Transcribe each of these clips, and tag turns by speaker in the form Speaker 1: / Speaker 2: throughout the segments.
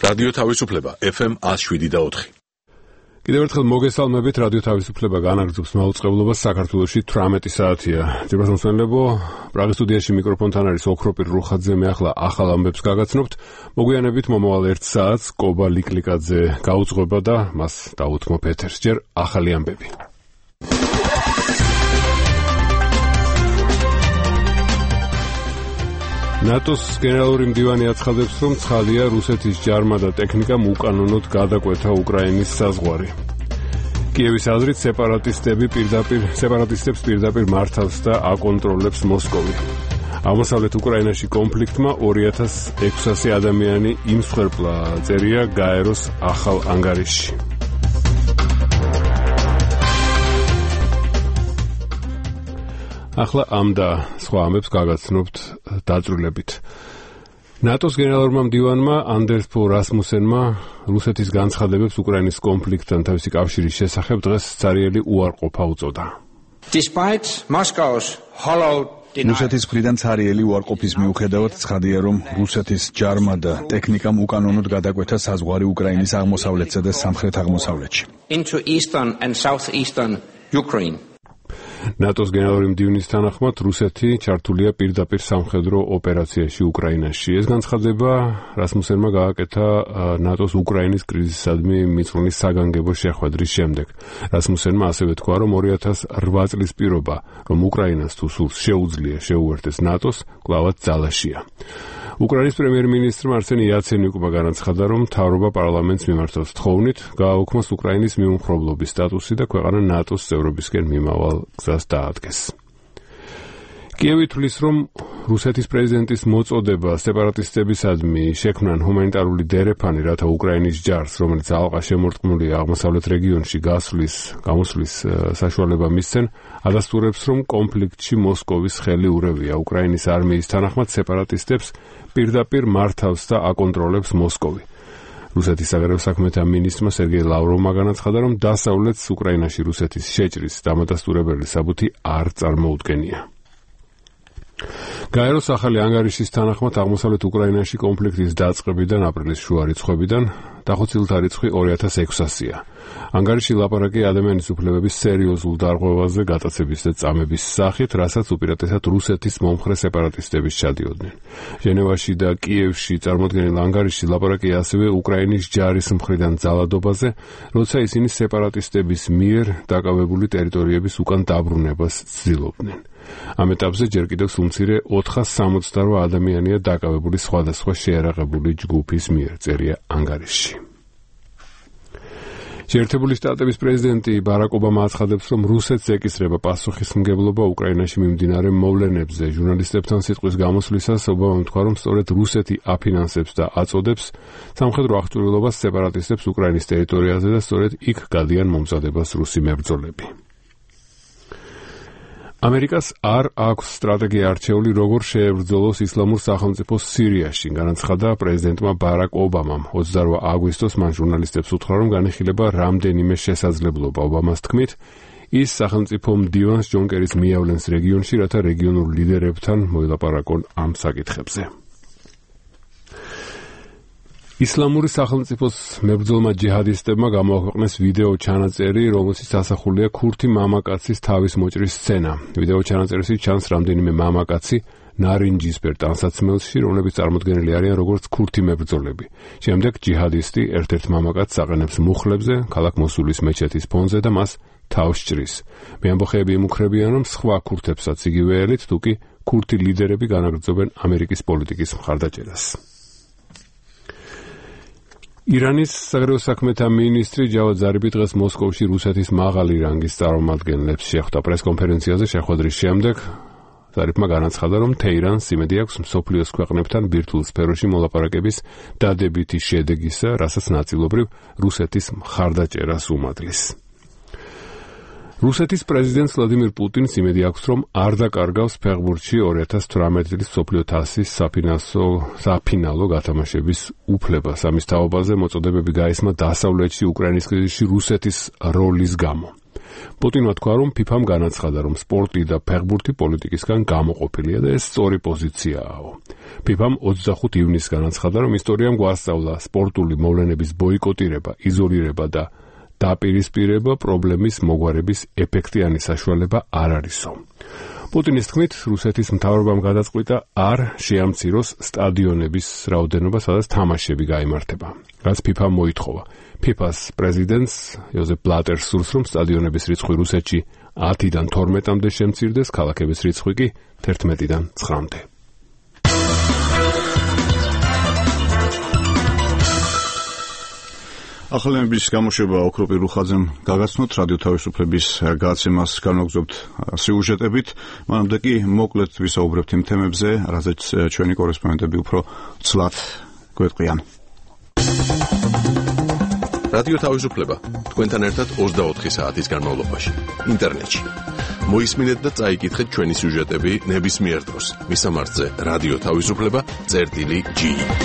Speaker 1: რადიო თავისუფლება FM 107.4.
Speaker 2: კიდევ ერთხელ მოგესალმებით, რადიო თავისუფლება განაგრძობს მაუწყებლობას საქართველოში 18 საათია. ძებას მოსმენლებო, პრაღის სტუდიაში მიკროფონთან არის ოქროპირ რუხაძე, მე ახლა ახალ ამბებს გაგაცნობთ. მოგვიანებით მომავალ 1 საათს კობა ლიკლიკაძე გაუძღვება და მას დაუთმობ ეთერს. ჯერ ახალი ამბები. ნატოს გენერალური მდივანი აცხადებს, რომ ცხადია რუსეთის ჯარმა და ტექნიკამ უკანონოდ გადაკვეთა უკრაინის საზღვარი. კიევის აზრით სეპარატისტებს პირდაპირ მართავს და აკონტროლებს მოსკოვი. აღმოსავლეთ უკრაინაში კონფლიქტმა 2600 ადამიანი იმსხვერპლა, წერია გაეროს ახალ ანგარიშში. ახლა ამ და სხვა ამბებს გაგაცნობთ დაწვრილებით. ნატოს გენერალურმა მდივანმა ანდერს ფო რასმუსენმა რუსეთის განცხადებებს უკრაინის კონფლიქტთან თავისი კავშირის შესახებ დღეს ცარიელი უარყოფა უწოდა.
Speaker 3: რუსეთის მხრიდან ცარიელი უარყოფის მიუხედავად ცხადია, რომ რუსეთის ჯარმა და ტექნიკამ უკანონოდ გადაკვეთა საზღვარი უკრაინის აღმოსავლეთსა და სამხრეთ-აღმოსავლეთში. ნატოს გენერალური მდივნის თანახმად რუსეთი ჩართულია პირდაპირ სამხედრო ოპერაციაში უკრაინაში. ეს განცხადება რასმუსენმა გააკეთა ნატოს უკრაინის კრიზისადმი მიწვნის საგანგებო შეხვედრის შემდეგ. რასმუსენმა ასევე თქვა, რომ 2008 წლის პირობა, რომ უკრაინას თუ სურს შეუძლია შეუერთდეს ნატოს, კვლავაც ძალაშია. უკრაინის პრემიერ-მინისტრმა არსენი იაცენიუკმა განაცხადა, რომ მთავრობა პარლამენტს მიმართავს თხოვნით, გააუქმოს უკრაინის მიუმხრობლობის სტატუსი და ქვეყანა ნატოს წევრობისკენ მიმავალ გზას დაადგეს. კიევი თვლის, რომ რუსეთის პრეზიდენტის მოწოდება სეპარატისტებისადმი შექმნან ჰუმანიტარული დერეფანი, რათა უკრაინის ჯარს, რომელიც ალყა შემორტყმულია აღმოსავლეთ რეგიონში გამოსვლის საშუალება მისცენ, ადასტურებს, რომ კონფლიქტში მოსკოვის ხელი ურევია. უკრაინის არმიის თანახმად სეპარატისტებს პირდაპირ მართავს და აკონტროლებს მოსკოვი. რუსეთის საგარეო საქმეთა მინისტრმა სერგეი ლავროვმა განაცხადა, რომ დასავლეთს უკრაინაში რუსეთის შეჭრის დამადასტურებელი საბუთი არ წარმოუდგენია. გაეროს ახალი ანგარიშის თანახმად აღმოსავლეთ უკრაინაში კონფლიქტის დაწყებიდან აპრილის შუა რიცხვებიდან დახოცილთა რიცხვი 2600-ია. ანგარიში ლაპარაკია ადამიანის უფლებების სერიოზულ დარღვევაზე გატაცების და წამების სახით, რასაც უპირატესად რუსეთის მომხრე სეპარატისტების ჩადიოდნენ. ჟენევაში და კიევში წარმოდგენილ ანგარიში ლაპარაკია ასევე უკრაინის ჯარის მხრიდან ძალადობაზე, როცა ისინი სეპარატისტების მიერ დაკავებული ტერიტორიების უკან დაბრუნებას ცდილობდნენ. ამ ეტაპზე ჯერ კიდევ სულ მცირე 468 ადამიანია დაკავებული სხვადასხვა შეიარაღებული ჯგუფის მიერ, წერია ანგარიშში. შეერთებული შტატების პრეზიდენტი ბარაკ ობამა აცხადებს, რომ რუსეთს ეკისრება პასუხისმგებლობა უკრაინაში მიმდინარე მოვლენებზე. ჟურნალისტებთან სიტყვის გამოსვლისას ობამამ თქვა, რომ სწორედ რუსეთი აფინანსებს და აწოდებს სამხედრო აღჭურვილობას სეპარატისტებს უკრაინის ტერიტორიაზე და სწორედ იქ გადიან მომზადებას რუსი მებრძოლები. ამერიკას არ აქვს სტრატეგია არჩეული, როგორ შეებრძოლოს ისლამურ სახელმწიფოს სირიაში, განაცხადა პრეზიდენტმა ბარაკ ობამამ. 28 აგვისტოს მან ჟურნალისტებს უთხრა, რომ განიხილება რამდენიმე შესაძლებლობა. ობამას თქმით, ის სახელმწიფო მდივანს ჯონ კერის მიავლენს რეგიონში, რათა რეგიონულ ლიდერებთან მოილაპარაკონ ამ საკითხებზე. ისლამური სახელმწიფოს მებრძოლმა ჯიჰადისტებმა გამოაქვეყნეს ვიდეო ჩანაწერი, რომელშიც ასახულია ქურთი მამაკაცის თავის მოჭრის სცენა. ვიდეო ჩანაწერში ჩანს რამდენიმე მამაკაცი ნარინჯისფერ ტანსაცმელში, რომლებიც წარმოდგენილი არიან როგორც ქურთი მებრძოლები. შემდეგ ჯიჰადისტი ერთ-ერთ მამაკაცს აყენებს მუხლებზე, ქალაქ მოსულის მეჩეთის ფონზე და მას თავს ჭრის. მეამბოხეები იმუქრებიან, რომ სხვა ქურთებსაც იგივე ელით, თუკი ქურთი ლიდერები განაგრძობენ ამერიკის პოლიტიკის მხარდაჭერას. ირანის საგარეო საქმეთა მინისტრი ჯავად ზარიფი დღეს მოსკოვში რუსეთის მაღალი რანგის წარმომადგენლებს შეხვდა. პრესკონფერენციაზე შეხვედრის შემდეგ ზარიფმა განაცხადა, რომ თეირანს იმედი აქვს მსოფლიოს ქვეყნებთან ბირთვულ სფეროში მოლაპარაკების დადებითი შედეგისა, რასაც ნაწილობრივ რუსეთის მხარდაჭერას უმადლის. რუსეთის პრეზიდენტს ვლადიმირ პუტინს იმედი აქვს, რომ არ დაკარგავს ფეხბურთში 2018 წლის მსოფლიო თასის საფინალო გათამაშების უფლებას. ამის თაობაზე მოწოდებები გაისმა დასავლეთში უკრაინის კრიზისში რუსეთის როლის გამო.
Speaker 2: პუტინმა თქვა, რომ FIFA-მ განაცხადა, რომ სპორტი და ფეხბურთი პოლიტიკისგან გამოყოფილია და ეს სწორი პოზიციაა. FIFA-მ 25 ივნისს განაცხადა, რომ ისტორიამ გვასწავლა სპორტული მოვლენების ბოიკოტირება, იზოლირება და დაპირისპირება პრობლემის მოგვარების ეფექტიანი საშუალება არ არისო. პუტინის თქმით, რუსეთის მთავრობამ გადაწყვიტა არ შეამციროს სტადიონების რაოდენობა, სადაც თამაშები გაიმართება. რაც FIFA-მ მოითხოვა. FIFA-ს პრეზიდენტს იოზეფ ბლატერს სურს, რომ სტადიონების რიცხვი რუსეთში 10-დან 12-მდე შემცირდეს, ქალაქების რიცხვი კი 11-დან 9-მდე.
Speaker 4: ახალების გამოშვება ოქროპირ რუხაძემ გაგაცნოთ რადიო თავისუფლების გადაცემას განვაგრძობთ სიუჟეტებით. მანამდე კი მოკლედ ვისაუბრებთ იმ თემებზე, რაზეც ჩვენი კორესპონდენტები უფრო ცლად გვეტყვიან.
Speaker 1: რადიო თავისუფლება თქვენთან ერთად 24 საათის განმავლობაში ინტერნეტში. მოისმინეთ და წაიკითხეთ ჩვენი სიუჟეტები ნებისმიერ დროს. მისამართზე რადიო თავისუფლება.gi.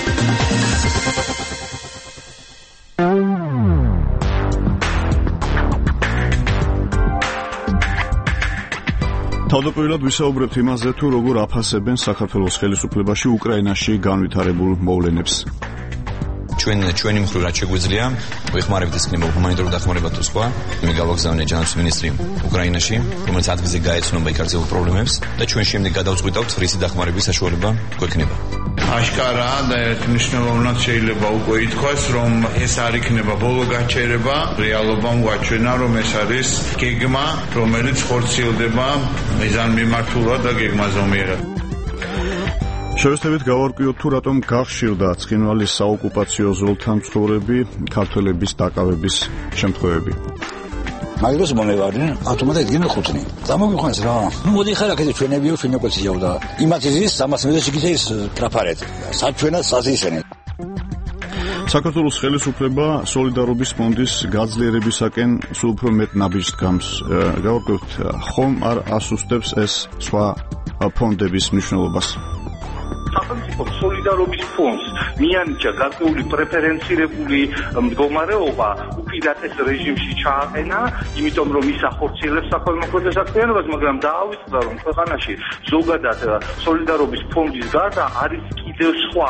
Speaker 4: თავდაპირველად ვისაუბრებთ იმაზე, თუ როგორ აფასებენ საქართველოს ხელისუფლებაში უკრაინაში განვითარებულ მოვლენებს.
Speaker 5: ჩვენი მხრივ რაც შეგვიძლია, ვეხმარებით ეს ქნება ჰუმანიტარულ დახმარებას თუ სხვა, მე გავაგზავნე ჯანმრთელობის მინისტრი უკრაინაში, რომელიც ადგილზე გაეცნობა იქ არსებულ პრობლემებს და ჩვენ შემდეგ გადავწყვიტავთ რისი დახმარების საშუალება გვექნება.
Speaker 6: აშკარაა და მნიშვნელოვნად შეიძლება უკვე ითქვას, რომ ეს არ იქნება ბოლო გაჩერება, რეალობამ გვაჩვენა, რომ ეს არის გეგმა, რომელიც ხორციელდება მიზანმიმართულად და გეგმაზომიერად.
Speaker 4: შევეცდებით გავარკვიოთ, თუ რატომ გახშირდა ცხინვალის საოკუპაციო ზოლთან მცხოვრები ქართველების დაკავების შემთხვევები.
Speaker 7: მაგას მომევარდნენ, ავტომატად ედგნენ ხუთნი. დამოგიყვანს რა. მოდი ხარ აქეთ ჩვენებიო, ჩვენ ოკუპაციაო და იმათ ის 300 მეტრში გიწევს ტრაფარეთ. საჩვენად საზისენი.
Speaker 4: საქართველოს ხელისუფლება სოლიდარობის ფონდის გაძლიერებისაკენ სულ უფრო მეტ ნაბიჯს დგამს. გავარკვიოთ, ხომ არ ასუსტებს ეს სხვა ფონდების მნიშვნელობას.
Speaker 8: სახელმწიფო სოლიდარობის ფონდს მიანიჭა გარკვეული პრეფერენცირებული მდგომარეობა უპირატეს რეჟიმში ჩააყენა, იმიტომ რომ ის ახორციელებს საქველმოქმედო საქმიანობას, მაგრამ დაავიწყდა, რომ ქვეყანაში ზოგადად სოლიდარობის ფონდის გარდა არის კიდევ სხვა.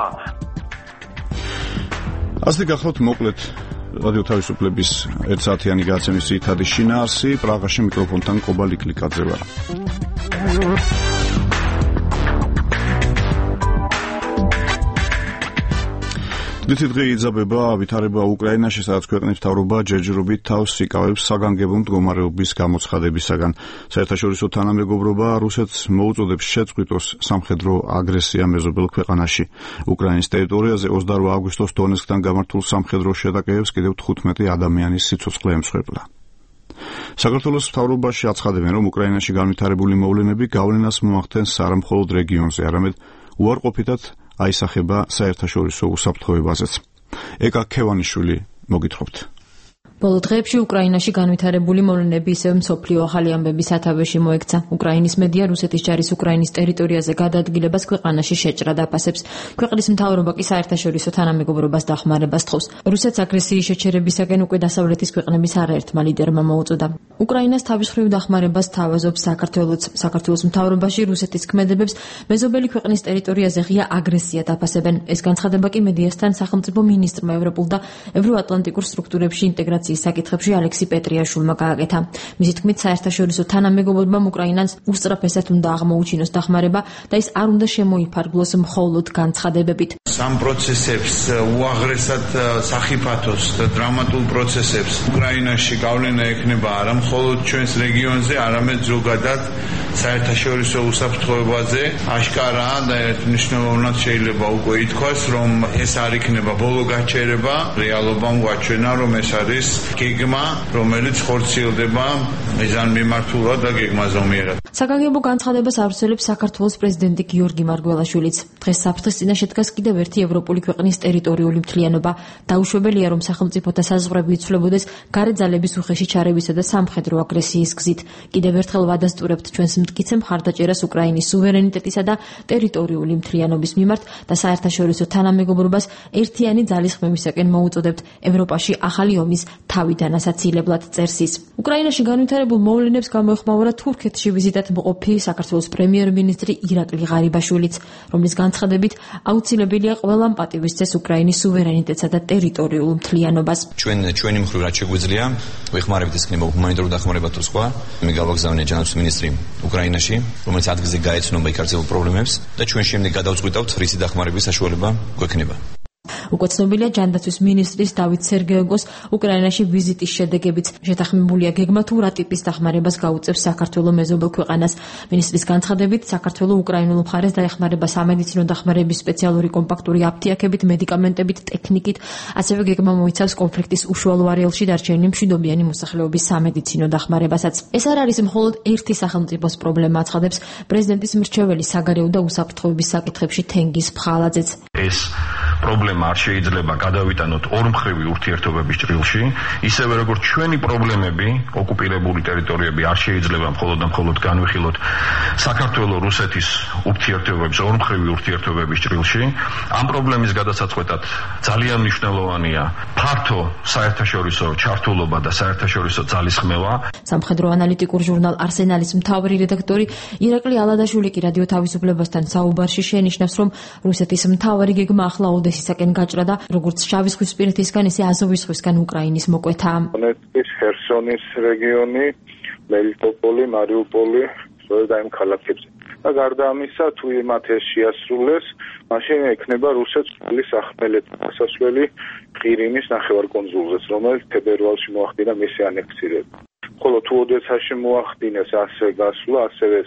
Speaker 4: ასე გახლავთ მოკლედ რადიო თავისუფლების 1 საათიანი გადაცემის ძირითადი შინაარსი. პრაღაში მიკროფონთან კობალ იკლიკაძე ვარ. დღითი დღე იძაბება ვითარება უკრაინაში, სადაც ქვეყნის მთავრობა ჯერჯერობით თავს იკავებს საგანგებო მდგომარეობის გამოცხადებისაგან. საერთაშორისო თანამეგობრობა რუსეთს მოუწოდებს შეწყვიტოს სამხედრო აგრესია მეზობელ ქვეყანაში. უკრაინის ტერიტორიაზე 28 აგვისტოს დონეცკთან გამართულ სამხედრო შეტაკებებს კიდევ 15 ადამიანის სიცოცხლე ემსხვერპლა. საქართველოს მთავრობაში აცხადებენ, რომ უკრაინაში განვითარებული მოვლენები გავლენას მოახდენს არა მხოლოდ რეგიონზე, არამედ უარყოფითად აისახება საერთაშორისო უსაფრთხოებაზეც. ეკა ქევანიშვილი მოგითხრობთ.
Speaker 9: ბოლო დღეებში უკრაინაში განვითარებული მოვლენები ისევ მსოფლიო ახალი ამბების სათავეში მოექცა. უკრაინის მედია რუსეთის ჯარის უკრაინის ტერიტორიაზე გადაადგილებას ქვეყანაში შეჭრად აფასებს. ქვეყნის მთავრობა კი საერთაშორისო თანამეგობრობას დახმარებას თხოვს. რუსეთს აგრესიის შეჩერებისაკენ უკვე დასავლეთის ქვეყნების არაერთმა ლიდერმა მოუწოდა. უკრაინას თავის მხრივ დახმარებას თავაზობს საქართველოც. საქართველოს მთავრობაში რუსეთის ქმედებებს მეზობელი ქვეყნის ტერიტორიაზე ღია აგრესიად აფასებენ. ეს განცხადება კი მედიასთან სახელმწიფო მინისტრმა ევროპულ და ევროატლანტიკურ სტრუქტურებში ინტეგრაციის საკითხებში ალექსი პეტრიაშვილმა გააკეთა. მისი თქმით, საერთაშორისო თანამეგობრობამ უკრაინას უსწრაფესად უნდა აღმოუჩინოს დახმარება და ის არ უნდა შემოიფარგლოს მხოლოდ განცხადებებით.
Speaker 6: სამ პროცესებს უაღრესად სახიფათოს და დრამატულ პროცესებს უკრაინაში გავლენა ექნება არა მხოლოდ ჩვენს რეგიონზე, არამედ ზოგადად საერთაშორისო უსაფრთხოებაზე. აშკარაა და მნიშვნელოვნად შეიძლება უკვე ითქვას, რომ ეს არ იქნება ბოლო გაჩერება, რეალობამ გვაჩვენა, რომ ეს არის გეგმა, რომელიც ხორციელდება მიზანმიმართულად და გეგმაზომიერად.
Speaker 9: საგანგებო განცხადებას ავრცელებს საქართველოს პრეზიდენტი გიორგი მარგველაშვილიც. დღეს საფრთხის წინაშე დგას კიდევ ერთი ევროპული ქვეყნის ტერიტორიული მთლიანობა. დაუშვებელია, რომ სახელმწიფოთა საზღვრები იცვლებოდეს გარე ძალების უხეში ჩარევისა და სამხედრო აგრესიის გზით. კიდევ ერთხელ ვადასტურებთ ჩვენს მტკიცე მხარდაჭერას უკრაინის სუვერენიტეტისა და ტერიტორიული მთლიანობის მიმართ და საერთაშორისო თანამეგობრობას ერთიანი ძალისხმევისაკენ მოუწოდებთ ევროპაში ახალი ომის თავიდან ასაცილებლად წერს ის. უკრაინაში განვითარებულ მოვლენებს გამოეხმაურა თურქეთში ვიზიტად მყოფი საქართველოს პრემიერ-მინისტრი ირაკლი ღარიბაშვილიც, რომლის განცხადებით აუცილებელია ყველამ პატივისცეს უკრაინის სუვერენიტეტსა და ტერიტორიულ მთლიანობას.
Speaker 5: ჩვენი მხრივ რაც შეგვიძლია, ვეხმარებით ეს იქნება ჰუმანიტარული დახმარება თუ სხვა. მე გავაგზავნე ჯანმრთელობის მინისტრიმ უკრაინაში, რომელიც ადგილზე გაეცნობა იქ არსებულ პრობლემებს და ჩვენ შემდეგ გადავწყვიტავთ რისი დახმარების საშუალება გვექნება.
Speaker 9: უკვე ცნობილია ჯანდაცვის მინისტრის დავით სერგეევოს უკრაინაში ვიზიტის შედეგებიც. შეთანხმებულია გეგმა თუ რა ტიპის დახმარებას გაუწევს საქართველოს მეზობელ ქვეყანას. მინისტრის განცხადებით, საქართველოს უკრაინულ მხარეს დაეხმარება სამედიცინო დახმარების სპეციალური კომპაქტური აფთიაქებით, მედიკამენტებით, ტექნიკით, ასევე გეგმა მოიცავს კონფლიქტის უშუალო არეალში დარჩენილი მშვიდობიანი მოსახლეობის სამედიცინო დახმარებასაც. ეს არ არის მხოლოდ ერთი სახელმწიფოს პრობლემა, აცხადებს პრეზიდენტის მრჩეველი საგარეო და უსაფრთხოების საკითხებში თენგიზ ფხალაძეც.
Speaker 10: ეს პრობლემა არ შეიძლება გადავიტანოთ ორმხრივი ურთიერთობების ჭრილში, ისევე როგორც ჩვენი პრობლემები, ოკუპირებული ტერიტორიები არ შეიძლება მხოლოდ და მხოლოდ განვიხილოთ საქართველოს-რუსეთის ურთიერთობების ორმხრივი ურთიერთობების ჭრილში. ამ პრობლემის გადასაწყვეტად ძალიან მნიშვნელოვანია ფართო საერთაშორისო ჩართულობა და საერთაშორისო ძალისხმევა.
Speaker 9: სამხედრო ანალიტიკურ ჟურნალ არსენალის მთავარი რედაქტორი ირაკლი ალადაშვილი კი რადიო თავისუფლებასთან საუბარში შენიშნავს, რომ რუსეთის მთავარი გეგმა ახლა ოდესისაკენ გაჭრა და როგორც შავი ზღვისპირეთისგან, ისე აზოვის ზღვისგან უკრაინის მოკვეთაა.
Speaker 11: დონეცკის, ხერსონის რეგიონი, მელიტოპოლი, მარიუპოლი, სწორედ ამ ქალაქებზე. და გარდა ამისა, თუ მათ ეს შეასრულეს, მაშინ ექნება რუსეთს მთელი სახმელეთო დასასვლელი ყირიმის ნახევარკუნძულზეც, რომელიც თებერვალში მოახდინა მისი ანექსირება. ხოლო თუ ოდესაში მოახდინეს ასე გასვლა, ასევე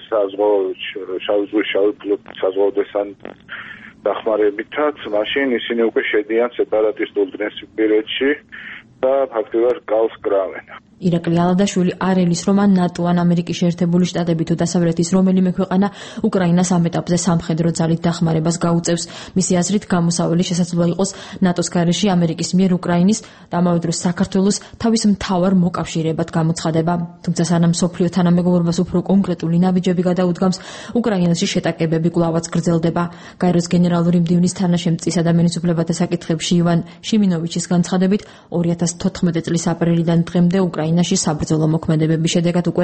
Speaker 11: შავი ზღვის შავი ფლოტის საზღვაო დესანტის დახმარებითაც, მაშინ ისინი უკვე შედიან სეპარატისტულ დნესტრპირეთში და ფაქტობრივად გავს კრავენ.
Speaker 9: ირაკლი ალადაშვილი არ ელის, რომ ან ნატო, ან ამერიკის შეერთებული შტატები თუ დასავლეთის რომელიმე ქვეყანა უკრაინას ამ ეტაპზე სამხედრო ძალით დახმარებას გაუწევს. მისი აზრით, გამოსავალი შესაძლოა იყოს ნატოს გარეშე ამერიკის მიერ უკრაინის და ამავე დროს საქართველოს თავის მთავარ მოკავშირეებად გამოცხადება. თუმცა სანამ მსოფლიო თანამეგობრობას უფრო კონკრეტული ნაბიჯები გადაუდგამს, უკრაინაში შეტაკებები კვლავაც გრძელდება. გაეროს გენერალური მდივნის თანაშემწის ადამიანის უფლებათა საკითხებში ივან შიმინოვიჩის განცხადებით, 2014 წლის აპრილიდან დღემდე უკრაინაში საბრძოლო მოქმედებების შედეგად უკვე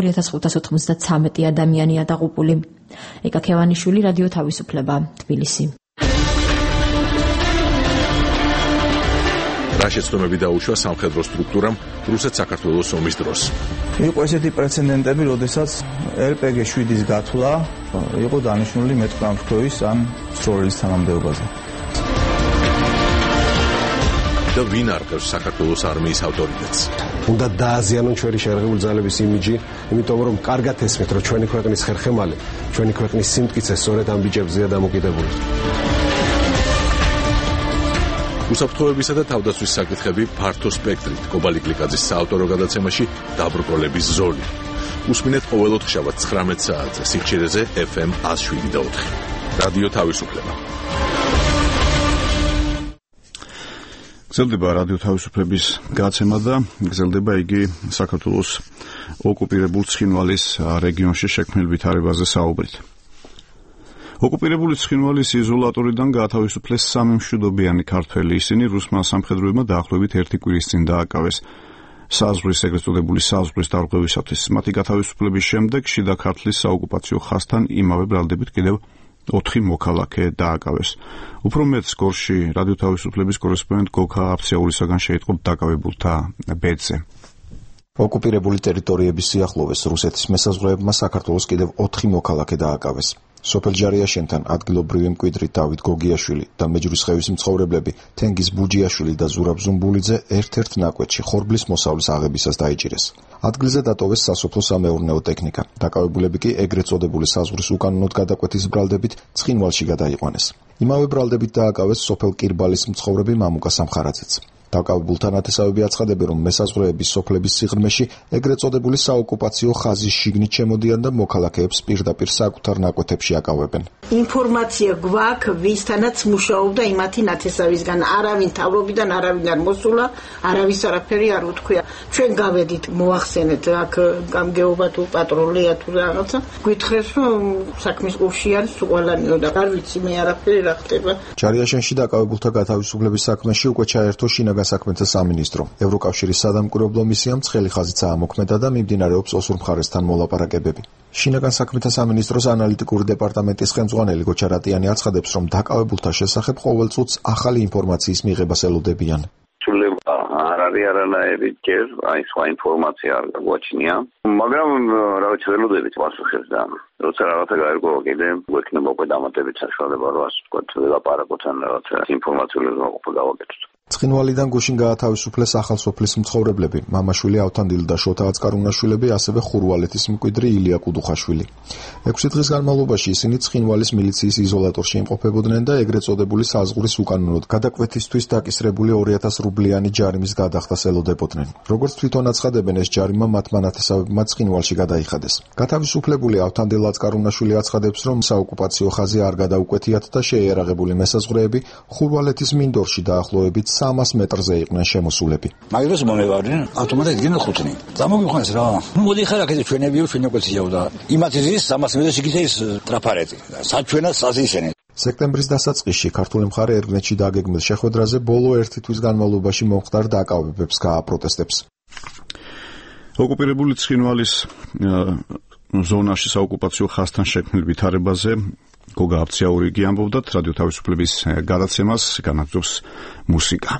Speaker 9: 2593 ადამიანია დაღუპული. ეკა ქევანიშვილი, რადიო თავისუფლება, თბილისი.
Speaker 1: რა შეცდომები დაუშვა სამხედრო სტრუქტურამ რუსეთ-საქართველოს ომის დროს?
Speaker 12: იყო ესეთი პრეცედენტები, როდესაც RPG-7-ის გათვლა იყო დანიშნული მეტყნამშრომლის ან მსროლელის თანამდებობაზე.
Speaker 1: და ვინ არყევს საქართველოს არმიის ავტორიტეტს?
Speaker 13: უნდა დააზიანონ ჩვენი შერეღებული ძალების იმიჯი, იმიტომ რომ კარგად ესმით, რომ ჩვენი ქვეყნის ხერხემალი, ჩვენი ქვეყნის სიმტკიცე სწორედ ამ ბიჭებზეა დამოკიდებული.
Speaker 1: უსაფრთხოებისა და თავდაცვის საკითხები ფართო სპექტრით. კობალი კლიკაძის საავტორო გადაცემაში დაბრკოლების ზოლი. უსმინეთ ყოველ ოთხშაბათს 19 საათზე სიხშირეზე FM 107.4. რადიო თავისუფლება.
Speaker 4: გრძელდება რადიო თავისუფლების გადაცემა და გრძელდება იგი საქართველოს ოკუპირებულ ცხინვალის რეგიონში შექმნილ ვითარებაზე საუბრით. ოკუპირებული ცხინვალის იზოლატორიდან გაათავისუფლეს 3 მშვიდობიანი ქართველი. ისინი რუსმა სამხედროებმა დაახლოებით 1 კვირის წინ დააკავეს საზღვრის ეგრეთ წოდებული საზღვრის დარღვევისათვის. მათი გათავისუფლების შემდეგ შიდა ქართლის საოკუპაციო ხაზთან იმავე ბრალდებით კიდევ 4 მოქალაქე დააკავეს. უფრო მეტ სკორში რადიო თავისუფლების კორესპონდენტ გოგა აფცეულისაგან შეიტყობ დაკავებულთა ბედზე.
Speaker 14: ოკუპირებული ტერიტორიების სიახლოვეს რუსეთის მესაზღვრეებმა საქართველოს კიდევ 4 მოქალაქე დააკავეს. სოფელ ჯარიაშენთან ადგილობრივი მკვიდრი დავით გოგიაშვილი და მეჯვრისხევის მცხოვრებლები თენგიზ ბუჯიაშვილი და ზურაბ ზუმბულიძე ერთ-ერთ ნაკვეთში ხორბლის მოსავლის აღებისას დაიჭირეს. ადგილზე დატოვეს სასოფლო-სამეურნეო ტექნიკა. დაკავებულები კი ეგრეთ წოდებული საზღვრის უკანონოდ გადაკვეთის ბრალდებით ცხინვალში გადაიყვანეს. იმავე ბრალდებით დააკავეს სოფელ კირბალის მცხოვრები მამუკა სამხარაძეც. დაკავებულთა ნათესავები აცხადებენ, რომ მესაზღვრეების სოფლების სიღრმეში ეგრეთ წოდებული საოკუპაციო ხაზის შიგნით შემოდიან და მოქალაქეებს პირდაპირ საკუთარ ნაკვეთებში აკავებენ.
Speaker 15: ინფორმაცია გვაქვს, ვისთანაც მუშაობდა იმათი ნათესავისგან, არავინ თავრობიდან არავინ არ მოსულა, არავის არაფერი არ უთქვია. ჩვენ გავედით, მოახსენეთ, აქ გამგეობა თუ პატრულია თუ რაღაცა, გვითხრეს, რომ საქმის ყურში არის უყალანიო და არ ვიცი მე არაფერი რა ხდება.
Speaker 14: ჯარიაშენში დაკავებულთა გათავისუფლების საქმეში უკვე ჩაერთო შინაგანი შინაგან საქმეთა სამინისტრო. ევროკავშირის სადამკვირვებლო მისიამ ცხელი ხაზით აამოქმედა და მიმდინარეობს ოსურ მხარესთან მოლაპარაკებები. შინაგან საქმეთა სამინისტროს ანალიტიკური დეპარტამენტის ხელმძღვანელი გოჩარატიანი აცხადებს, რომ დაკავებულთა შესახებ ყოველ წუთს ახალი ინფორმაციის მიღებას ელოდებიან.
Speaker 16: არ არის არანაირი ჯერ აი სხვა ინფორმაცია არ გაგვაჩნია, მაგრამ რა ვიცი ველოდებით პასუხებს და როცა რაღაცა გაერგვა კიდე გვექნება უკვე დამატებით საშუალება რომ ასე ვთქვათ ველაპარაკოთ ან რაღაცა ინფორმაციული მოყოფა გავაკეთოთ.
Speaker 14: ცხინვალიდან გუშინ გაათავისუფლეს ახალ სოფლის მცხოვრებლები, მამაშვილი ავთანდილ და შოთა აწკარუნაშვილები, ასევე ხურვალეთის მკვიდრი ილია კუდუხაშვილი. 6 დღის განმავლობაში ისინი ცხინვალის მილიციის იზოლატორში იმყოფებოდნენ და ეგრეთ წოდებული საზღვრის უკანონოდ გადაკვეთისთვის დაკისრებული 2000 რუბლიანი ჯარიმის გადახდას ელოდებოდნენ. როგორც თვითონ აცხადებენ, ეს ჯარიმა მათმა ნათესავებმა ცხინვალში გადაიხადეს. გათავისუფლებული ავთანდილ აწკარუნაშვილი აცხადებს, რომ საოკუპაციო ხაზი არ გადაუკვეთიათ და შეიარაღებული მესაზღვრეები ხურვალეთის მინდორში დაახლოებით 300 მეტრზე იყვნენ შემოსულები.
Speaker 7: მაგდროს მომევარდნენ ავტომატად იდგნენ ხუთნი. დამოგიყვანს რა. მოდი ხარ აქეთ ჩვენებიო ჩვენოკოციაო და იმათ ის 300 მეტრში კიდე ის ტრაფარეტი. საჩვენად საზისენე.
Speaker 14: სექტემბრის დასაწყისში ქართული მხარე ერგნეთში დაგეგმილ შეხვედრაზე ბოლო 1 თვის განმავლობაში მომხდარ დაკავებებს გააპროტესტებს.
Speaker 4: ოკუპირებული ცხინვალის ზონაში საოკუპაციო ხაზთან შექმნილ ვითარებაზე გოგა აფციაურიგი ამბობდათ რადიო თავისუფლების გადაცემას განაგრძობს მუსიკა.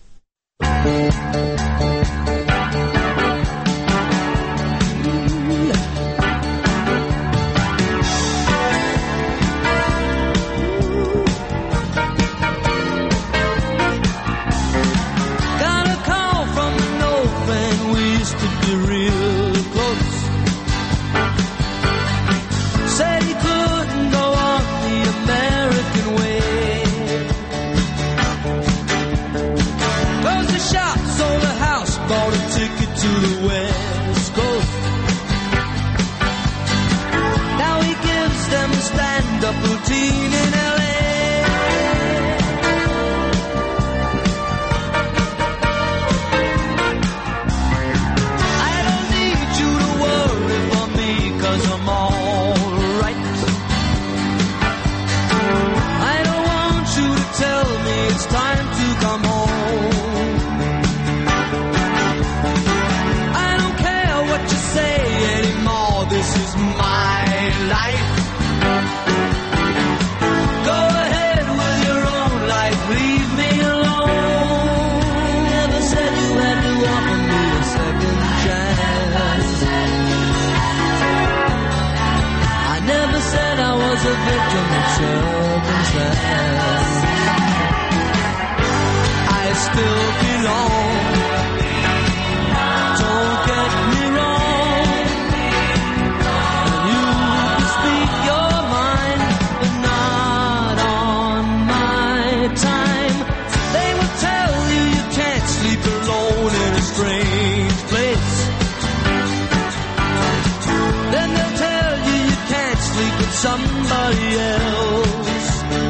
Speaker 17: Somebody else.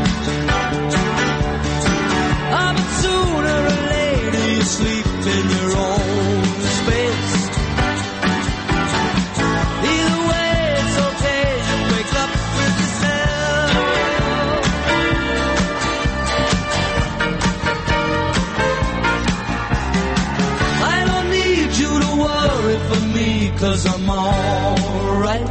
Speaker 17: But sooner or later you sleep in your own space. Either way it's okay, you wake up with yourself. I don't need you to worry for me, 'cause I'm alright.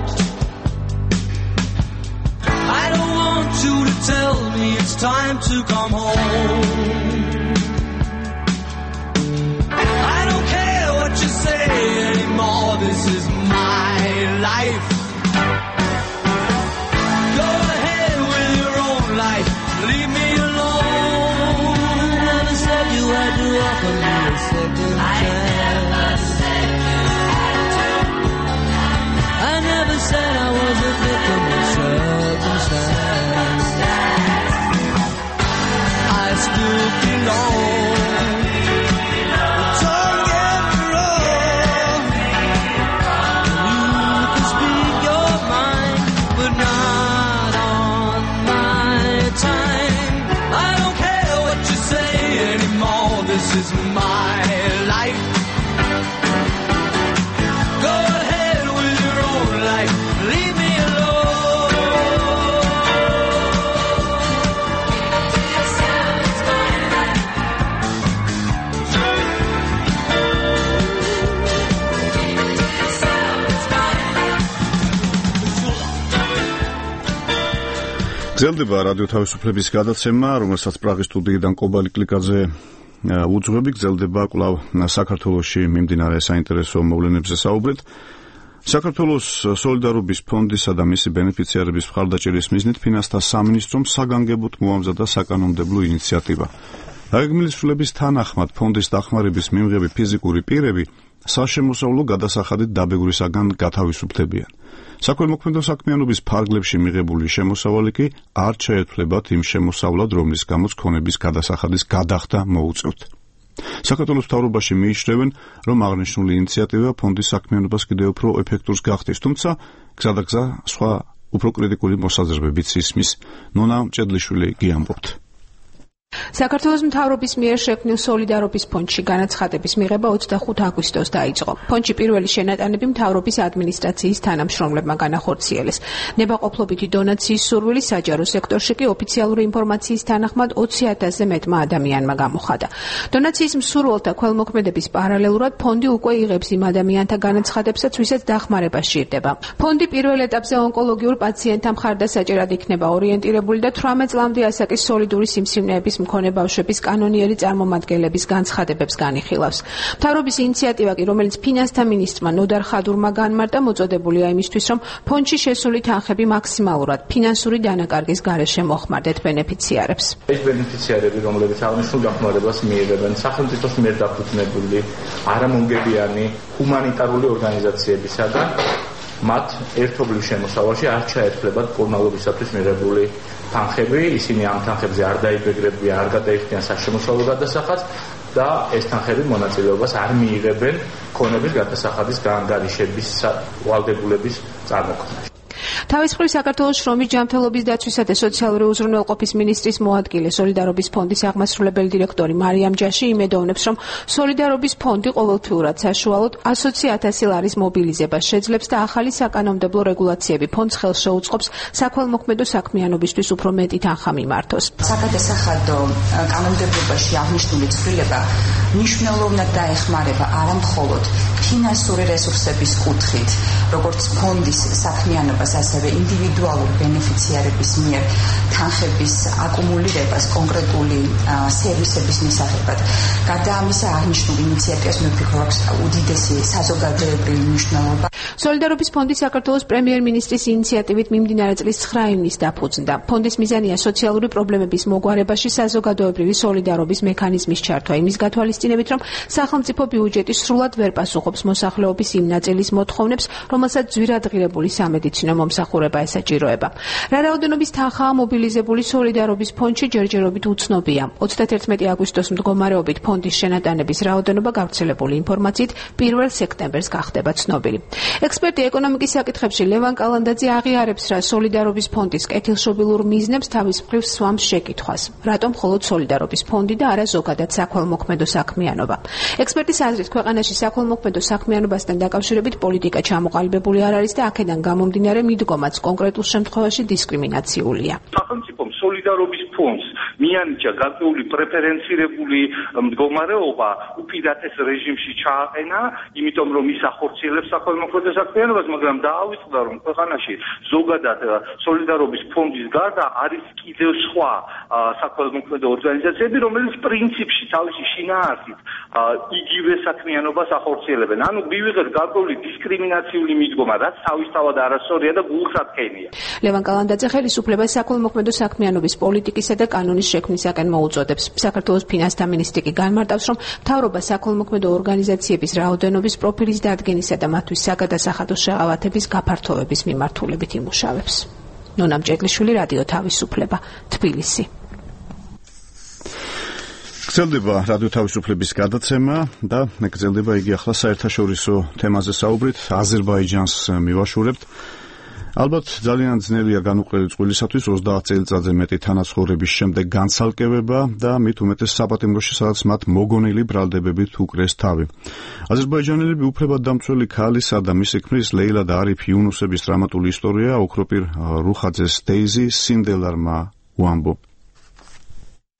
Speaker 17: You to tell me it's time to come home. I don't care what you say anymore, this is my life. Go ahead with your own life, leave me alone. I never said you had to offer me a second chance. I never said I was a victim of circumstance. I still belong. Don't get me wrong. You can speak your mind, but not on my time. I don't care what you say anymore, this is my life. Go ahead with your own life, leave me alone.
Speaker 4: გრძელდება რადიო თავისუფლების გადაცემა, რომელსაც პრაღის სტუდიიდან კობალი კლიკაძე უძღვები. გრძელდება კვლავ საქართველოში მიმდინარე საინტერესო მოვლენებზე საუბრით. საქართველოს სოლიდარობის ფონდისა და მისი ბენეფიციარების მხარდაჭერის მიზნით ფინანსთა სამინისტრომ საგანგებოდ მოამზადა საკანონმდებლო ინიციატივა. დაგეგმილი სრულების თანახმად ფონდის დახმარების მიმღები ფიზიკური პირები საშემოსავლო გადასახადით დაბეგვრისაგან გათავისუფლებიან. საქველმოქმედო საქმიანობის ფარგლებში მიღებული შემოსავალი კი არ ჩაერთვლებათ იმ შემოსავლად, რომლის გამოც ქონების გადასახადის გადახდა მოუწევთ. საქართველოს მთავრობაში მიიჩნევენ, რომ აღნიშნული ინიციატივა ფონდის საქმიანობას კიდევ უფრო ეფექტურს გახდის, თუმცა გზადაგზა სხვა უფრო კრიტიკული მოსაზრებებიც ისმის. ნონა მჭედლიშვილი გიამბობთ.
Speaker 18: საქართველოს მთავრობის მიერ შექმნილ სოლიდარობის ფონდში განაცხადების მიღება 25 აგვისტოს დაიწყო. ფონდში პირველი შენატანები მთავრობის ადმინისტრაციის თანამშრომლებმა განახორციელეს. ნებაყოფლობითი დონაციის სურვილი საჯარო სექტორში კი ოფიციალური ინფორმაციის თანახმად 20,000-ზე მეტმა ადამიანმა გამოხატა. დონაციის მსურველთა ქველმოქმედების პარალელურად ფონდი უკვე იღებს იმ ადამიანთა განაცხადებსაც, ვისაც დახმარება სჭირდება. ფონდი პირველ ეტაპზე ონკოლოგიურ პაციენტთა მხარდასაჭერად იქნება ორიენტირებული და 18 წლამდე ასაკის სოლიდური სიმსივნეების მქონე ბავშვების კანონიერი წარმომადგენლების განცხადებებს განიხილავს. მთავრობის ინიციატივა კი, რომელიც ფინანსთა მინისტრმა ნოდარ ხადურმა განმარტა, მოწოდებულია იმისთვის, რომ ფონდში შესული თანხები მაქსიმალურად ფინანსური დანაკარგის გარეშე მოხმარდეთ ბენეფიციარებს.
Speaker 19: ეს ბენეფიციარები, რომლებიც აღნიშნულ დახმარებას მიიღებენ სახელმწიფოს მიერ დაფუძნებული არამომგებიანი ჰუმანიტარული ორგანიზაციებისაგან, მათ ერთობლივ შემოსავალში არ ჩაერთვლებათ ფორმალობისათვის მიღებული თანხები, ისინი ამ თანხებზე არ დაიბეგრებიან, არ გადაიხდიან საშემოსავლო გადასახადს და ეს თანხები მონაწილეობას არ მიიღებენ ქონების გადასახადის განგარიშების ვალდებულების წარმოქმნაში.
Speaker 18: თავის მხრივ საქართველოს შრომის ჯანმრთელობის დაცვისა და სოციალური უზრუნველყოფის მინისტრის მოადგილე სოლიდარობის ფონდის აღმასრულებელი დირექტორი მარიამ ჯაში იმედოვნებს, რომ სოლიდარობის ფონდი ყოველთვიურად საშუალოდ 120,000 ლარის მობილიზებას შეძლებს და ახალი საკანონმდებლო რეგულაციები ფონდს ხელს შეუწყობს საქველმოქმედო საქმიანობისთვის უფრო მეტი თანხა მიმართოს.
Speaker 20: საკადასახადო კანონმდებლობაში აღნიშნული ცვლილება მნიშვნელოვნად დაეხმარება არა მხოლოდ ფინანსური რესურსების კუთხით, როგორც ფონდის საქმიანობას, ასევე ინდივიდუალურ ბენეფიციარების მიერ თანხების აკუმულირებას კონკრეტული სერვისების მისაღებად. გარდა ამისა, აღნიშნული ინიციატივას მე ვფიქრობ, აქვს უდიდესი საზოგადოებრივი მნიშვნელობა.
Speaker 18: სოლიდარობის ფონდი საქართველოს პრემიერ-მინისტრის ინიციატივით მიმდინარე წლის 9 ივნისს დაფუძნდა. ფონდის მიზანია სოციალური პრობლემების მოგვარებაში საზოგადოებრივი სოლიდარობის მექანიზმის ჩართვა, იმის გათვალისწინებით, რომ სახელმწიფო ბიუჯეტი სრულად ვერ პასუხობს მოსახლეობის იმ ნაწილის მოთხოვნებს, რომელსაც ძვირადღირებული სამედიცინო მომსახურება ესაჭიროება. რა რაოდენობის თანხაა მობილიზებული სოლიდარობის ფონდში ჯერჯერობით უცნობია. 31 აგვისტოს მდგომარეობით ფონდის შენატანების რაოდენობა გავრცელებული ინფორმაციით 1 სექტემბერს გახდება ცნობილი. ექსპერტი ეკონომიკის საკითხებში ლევან კალანდაძე აღიარებს, რა სოლიდარობის ფონდის კეთილშობილურ მიზნებს თავის მხრივ სვამს შეკითხვას. რატომ მხოლოდ სოლიდარობის ფონდი და არა ზოგადად საქველმოქმედო საქმიანობა? ექსპერტის აზრით, ქვეყანაში საქველმოქმედო საქმიანობასთან დაკავშირებით პოლიტიკა ჩამოყალიბებული არ არის და აქედან გამომდინარე მიდგომაც კონკრეტულ შემთხვევაში დისკრიმინაციულია.
Speaker 8: სახელმწიფომ სოლიდარობის ფონდს მიანიჭა გარკვეული პრეფერენცირებული მდგომარეობა უპირატეს რეჟიმში ჩააყენა, იმიტომ რომ ის ახორციელებს საქველმოქმედო საქმიანობას, მაგრამ დაავიწყდა, რომ ქვეყანაში ზოგადად სოლიდარობის ფონდის გარდა არის კიდევ სხვა საქველმოქმედო ორგანიზაციები, რომელიც პრინციპში თავისი შინაარსით იგივე საქმიანობას ახორციელებენ. ანუ მივიღეთ გარკვეული დისკრიმინაციული მიდგომა, რაც თავისთავად არასწორია და გულსატკენია.
Speaker 18: ლევან კალანდაძე ხელისუფლებას საქველმოქმედო საქმიანობის პოლიტიკისა და კანონის შექმნისაკენ მოუწოდებს. საქართველოს ფინანსთა მინისტრი კი განმარტავს, რომ მთავრობა საქველმოქმედო ორგანიზაციების რაოდენობის პროფილის დადგენისა და მათთვის საგადასახადო შეღავათების გაფართოვების მიმართულებით იმუშავებს. ნონა მჭედლიშვილი, რადიო თავისუფლება, თბილისი.
Speaker 4: გრძელდება რადიო თავისუფლების გადაცემა და გრძელდება იგი ახლა საერთაშორისო თემაზე საუბრით. აზერბაიჯანს მივაშურებთ. ალბათ ძალიან ძნელია განუყრელი წყვილისათვის 30 წელიწადზე მეტი თანაცხოვრების შემდეგ განცალკევება და მით უმეტეს საპატიმროში, სადაც მათ მოგონილი ბრალდებებით უკრეს თავი. აზერბაიჯანელები უფლებადდამცველი ქალისა და მისი ქმრის ლეილა და არიფ იუნუსების დრამატული ისტორია ოქროპირ რუხაძეს დეიზი სინდელარმა უამბობ.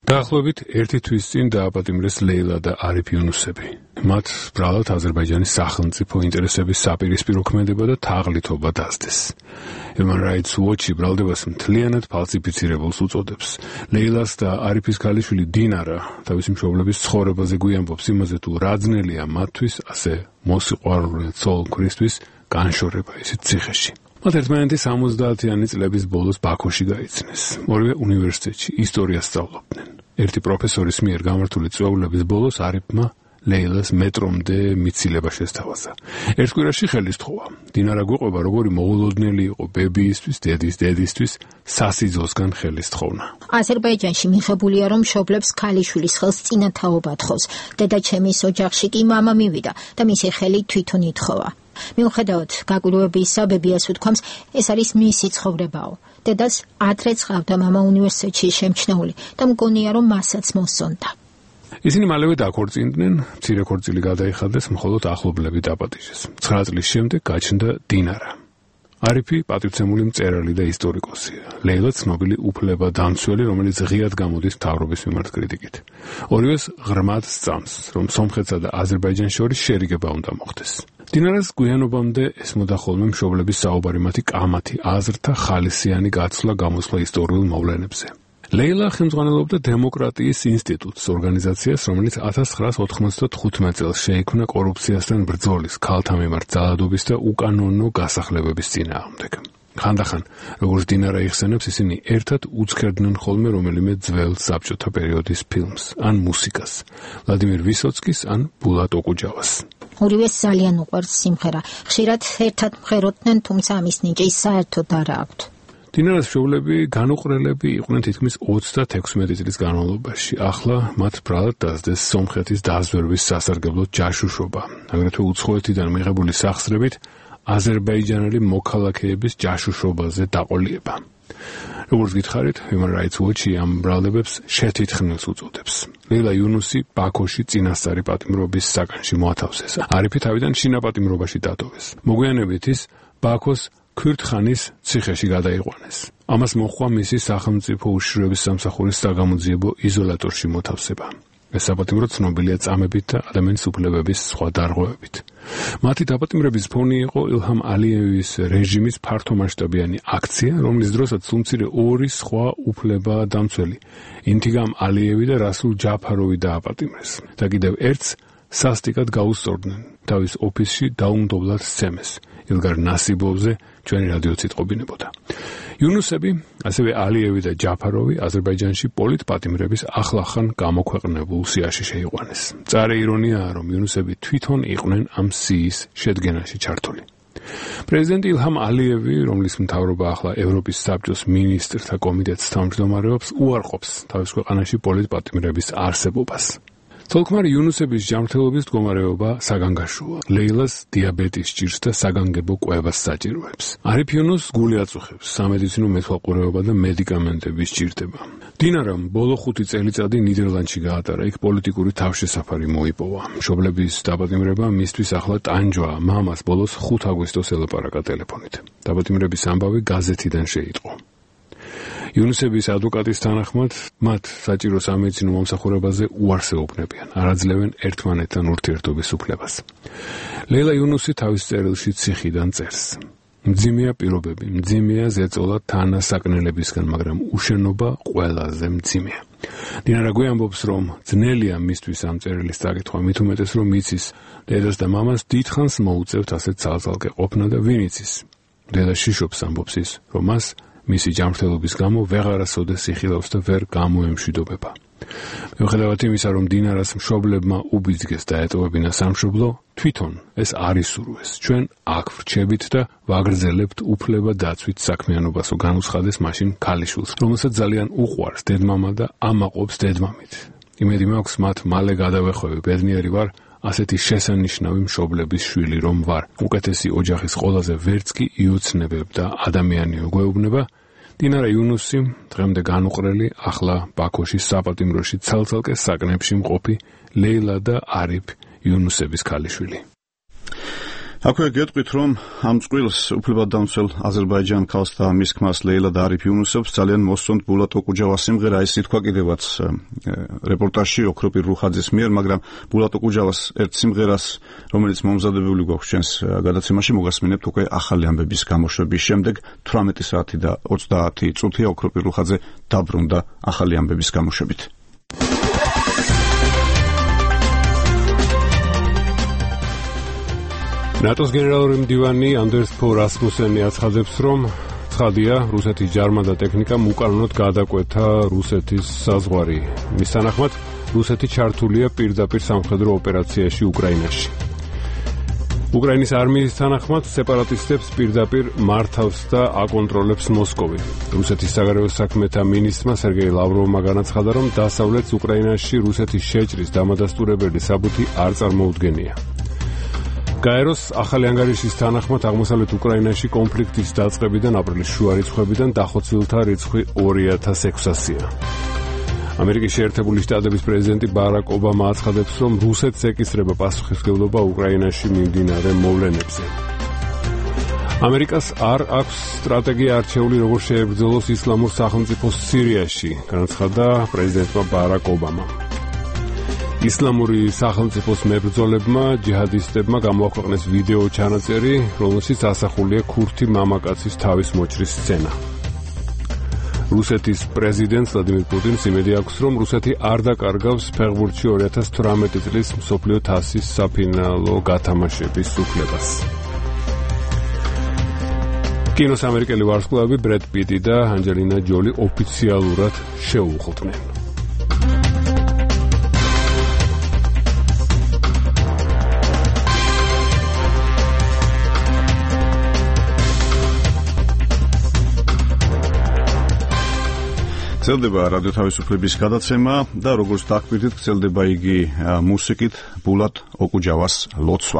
Speaker 2: დაახლოებით ერთი თვის წინ დააპატიმრეს ლეილა და არიფ იუნუსები. მათ ბრალად აზერბაიჯანის სახელმწიფო ინტერესების საპირისპირო ქმედება და თაღლითობა დასდეს. Human Rights Watch ბრალდებას მთლიანად ფალსიფიცირებულს უწოდებს. ლეილას და არიფის ქალიშვილი დინარა თავისი მშობლების ცხოვრებაზე გვიამბობს იმაზე, თუ რა ძნელია მათთვის, ასე მოსიყვარულე ცოლ-ქმრისთვის განშორება ისეთ ციხეში. მათ ერთმანეთი 70-იანი წლების ბოლოს ბაქოში გაიცნეს. ორივე უნივერსიტეტში ისტორიას სწავლობდნენ. ერთი პროფესორის მიერ გამართული წვეულების ბოლოს არიფმა ლეილას მეტრომდე მიცილება შესთავაზა. ერთ კვირაში ხელი სთხოვა. დინარა გვიყვება, როგორი მოულოდნელი იყო ბებიისთვის, დედისთვის, სასიძოსგან ხელი სთხოვნა.
Speaker 21: აზერბაიჯანში მიღებულია, რომ მშობლებს ქალიშვილის ხელს წინათაობა თხოს. დედაჩემის ოჯახში კი მამა მივიდა და მისი ხელი თვითონ ითხოვა. მიუხედავად გაკვირვებისა, ბებიას უთქვამს, ეს არის მისი ცხოვრებაო. დედას ადრე წავდა მამა უნივერსიტეტში შემჩნეული და მგონია, რომ მასაც მოსონდა.
Speaker 2: ისინი მალევე დაქორწინდნენ, მცირე ქორწილი გადაიხადეს, მხოლოდ ახლობლები დაპატიჟეს. 9 წლის შემდეგ გაჩნდა დინარა. არიფი პატივცემული მწერალი და ისტორიკოსია. ლეილა ცნობილი უფლებადამცველი, რომელიც ღიად გამოდის მთავრობის მიმართ კრიტიკით. ორივეს ღრმად სწამს, რომ სომხეთსა და აზერბაიჯანს შორის შერიგება უნდა მოხდეს. დინარას გვიანობამდე ესმოდა ხოლმე მშობლების საუბარი მათი კამათი, აზრთა ხალისიანი გაცვლა გამოსვლა ისტორიულ მოვლენებზე. ლეილა ხელმძღვანელობდა დემოკრატიის ინსტიტუტს, ორგანიზაციას, რომელიც 1995 წელს შეიქმნა კორუფციასთან ბრძოლის, ქალთა მიმართ ძალადობის და უკანონო გასახლებების წინააღმდეგ. ხანდახან, როგორც დინარა იხსენებს, ისინი ერთად უცქერდნენ ხოლმე რომელიმე ძველ საბჭოთა პერიოდის ფილმს, ან მუსიკას, ვლადიმერ ვისოცკის, ან ბულატ ოკუჯავას.
Speaker 21: ორივეს ძალიან უყვარს სიმღერა. ხშირად ერთად მღეროდნენ, თუმცა ამის ნიჭი საერთოდ არ აქვთ.
Speaker 2: დინარას მშობლები განუყრელები იყვნენ თითქმის 36 წლის განმავლობაში. ახლა მათ ბრალად დასდეს სომხეთის დაზვერვის სასარგებლო ჯაშუშობა. აგრეთვე უცხოეთიდან მიღებული სახსრებით აზერბაიჯანელი მოქალაქეების ჯაშუშობაზე დაყოლიება. როგორც გითხარით, Human Rights Watch ამ ბრალდებებს შეთითქმულს უწოდებს. ლეილა იუნუსი ბაქოში წინასწარი პატიმრობის საგანში მოათავსეს. არიფი თავიდან შინაპატიმრობაში დატოვეს. მოგვიანებით ის ბაქოს ქურთხანის ციხეში გადაიყვანეს. ამას მოჰყვა მისი სახელმწიფო უშიშროების სამსახურის საგამოძიებო იზოლატორში მოთავსება. ეს საპატიმრო ცნობილია წამებით და ადამიანის უფლებების სხვა დარღვევებით. მათი დაპატიმრების ფონი იყო ილჰამ ალიევის რეჟიმის ფართომასშტაბიანი აქცია, რომლის დროსაც სულ-მცირე ორი სხვა უფლებადამცველი, ინთიგამ ალიევი და რასულ ჯაფაროვი დააპატიმრეს. და კიდევ ერთს სასტიკად გაუსწორდნენ თავის ოფისში დაუმდობლად სცემეს. ილგარ ნასიბოვზე ჩვენი რადიოც იტყობინებოდა. იუნუსები, ასევე ალიევი და ჯაფაროვი აზერბაიჯანში პოლიტპატიმრების ახლახან გამოქვეყნებულ სიაში შეიყვანეს. მწარე ირონიაა, რომ იუნუსები თვითონ იყვნენ ამ სიის შედგენაში ჩართული. პრეზიდენტი ილჰამ ალიევი, რომლის მთავრობა ახლა ევროპის საბჭოს მინისტრთა კომიტეტს თავმჯდომარეობს, უარყოფს თავის ქვეყანაში პოლიტპატიმრების არსებობას. ცოლ-ქმარი იუნუსების ჯანმრთელობის მდგომარეობა საგანგაშოა. ლეილას დიაბეტის ჭირს და საგანგებო კვებას საჭიროებს. არიფ იუნუსს გული აწუხებს, სამედიცინო მეთვალყურეობა და მედიკამენტები სჭირდება. დინარამ ბოლო 5 წელიწადი ნიდერლანდში გაატარა, იქ პოლიტიკური თავშესაფარი მოიპოვა. მშობლების დაპატიმრება მისთვის ახლა ტანჯვაა. მამას ბოლოს 5 აგვისტოს ელაპარაკა ტელეფონით. დაპატიმრების ამბავი გაზეთიდან შეიტყო. იუნუსების ადვოკატის თანახმად, მათ საჭირო სამედიცინო მომსახურებაზე უარს ეუბნებიან, არ აძლევენ ერთმანეთთან ურთიერთობის უფლებას. ლეილა იუნუსი თავის წერილში ციხიდან წერს. მძიმეა პირობები, მძიმეა ზეწოლა თანასაკნელებისგან, მაგრამ უშენობა ყველაზე მძიმეა. დინარა გვიამბობს, რომ ძნელია მისთვის ამ წერილის წაკითხვა, მით უმეტეს, რომ იცის, დედას და მამას დიდხანს მოუწევთ ასეთ ცალ-ცალკე ყოფნა და ვინ იცის. დედა შიშობს, ამბობს ის, რომ მას მისი ჯანმრთელობის გამო ვეღარასოდეს იხილავს და ვერ გამოემშვიდობება. მიუხედავად იმისა, რომ დინარას მშობლებმა უბიძგეს დაეტოვებინა სამშობლო, თვითონ ეს არ ისურვეს. ჩვენ აქ ვრჩებით და ვაგრძელებთ უფლება დაცვით საქმიანობასო განუცხადეს მაშინ ქალიშვილს, რომელსაც ძალიან უყვარს დედმამა და ამაყობს დედმამით. იმედი მაქვს, მათ მალე გადავეხვევი, ბედნიერი ვარ, ასეთი შესანიშნავი მშობლების შვილი რომ ვარ. უკეთესი ოჯახის ყველაზე ვერც კი იოცნებებ და ადამიანიო გვეუბნება. დინარა იუნუსი დღემდე განუყრელი, ახლა ბაქოში საპატიმროში ცალ-ცალკე საკნებში მყოფი ლეილა და არიფ იუნუსების ქალიშვილი.
Speaker 4: აქვე გეტყვით, რომ ამ წყვილს უფლებადდამცველ აზერბაიჯან ქალს და მის ქმარს ლეილა და არიფ იუნუსებს ძალიან მოსწონთ ბულატ ოკუჯავას სიმღერა, ეს ითქვა კიდევაც რეპორტაჟში ოქროპირ რუხაძის მიერ, მაგრამ ბულატ ოკუჯავას ერთ სიმღერას, რომელიც მომზადებული გვაქვს ჩვენს გადაცემაში, მოგასმინებთ უკვე ახალი ამბების გამოშვების შემდეგ. 18 საათი და 30 წუთია ოქროპირ რუხაძე დაბრუნდა ახალი ამბების გამოშვებით.
Speaker 2: ნატოს გენერალური მდივანი ანდერს ფო რასმუსენი აცხადებს, რომ ცხადია, რუსეთის ჯარმა და ტექნიკამ უკანონოდ გადაკვეთა რუსეთის საზღვარი. მის თანახმად, რუსეთი ჩართულია პირდაპირ სამხედრო ოპერაციაში უკრაინაში. უკრაინის არმიის თანახმად, სეპარატისტებს პირდაპირ მართავს და აკონტროლებს მოსკოვი. რუსეთის საგარეო საქმეთა მინისტრმა სერგეი ლავროვმა განაცხადა, რომ დასავლეთ უკრაინაში რუსეთის შეჭრის დამადასტურებელი საბუთი არ წარმოუდგენია. გაეროს ახალი ანგარიშის თანახმად აღმოსავლეთ უკრაინაში კონფლიქტის დაწყებიდან აპრილის შუა რიცხვებიდან დახოცილთა რიცხვი 2600-ია. ამერიკის შეერთებული შტატების პრეზიდენტი ბარაკ ობამა აცხადებს, რომ რუსეთს ეკისრება პასუხისმგებლობა უკრაინაში მიმდინარე მოვლენებზე. ამერიკას არ აქვს სტრატეგია არჩეული, როგორ შეებრძოლოს ისლამურ სახელმწიფოს სირიაში, განაცხადა პრეზიდენტმა ბარაკ ობამამ. ისლამური სახელმწიფოს მებრძოლებმა ჯიჰადისტებმა გამოაქვეყნეს ვიდეო ჩანაწერი, რომელშიც ასახულია ქურთი მამაკაცის თავის მოჭრის სცენა. რუსეთის პრეზიდენტს ვლადიმირ პუტინს იმედი აქვს, რომ რუსეთი არ დაკარგავს ფეხბურთში 2018 წლის მსოფლიო თასის საფინალო გათამაშების უფლებას. კინოს ამერიკელი ვარსკვლავები ბრედ პიტი და ანჯელინა ჯოლი ოფიციალურად შეუუღლდნენ.
Speaker 4: გრძელდება რადიო თავისუფლების გადაცემა და როგორც დაგვირთით, გრძელდება იგი მუსიკით, ბულატ ოკუჯავას ლოცვა.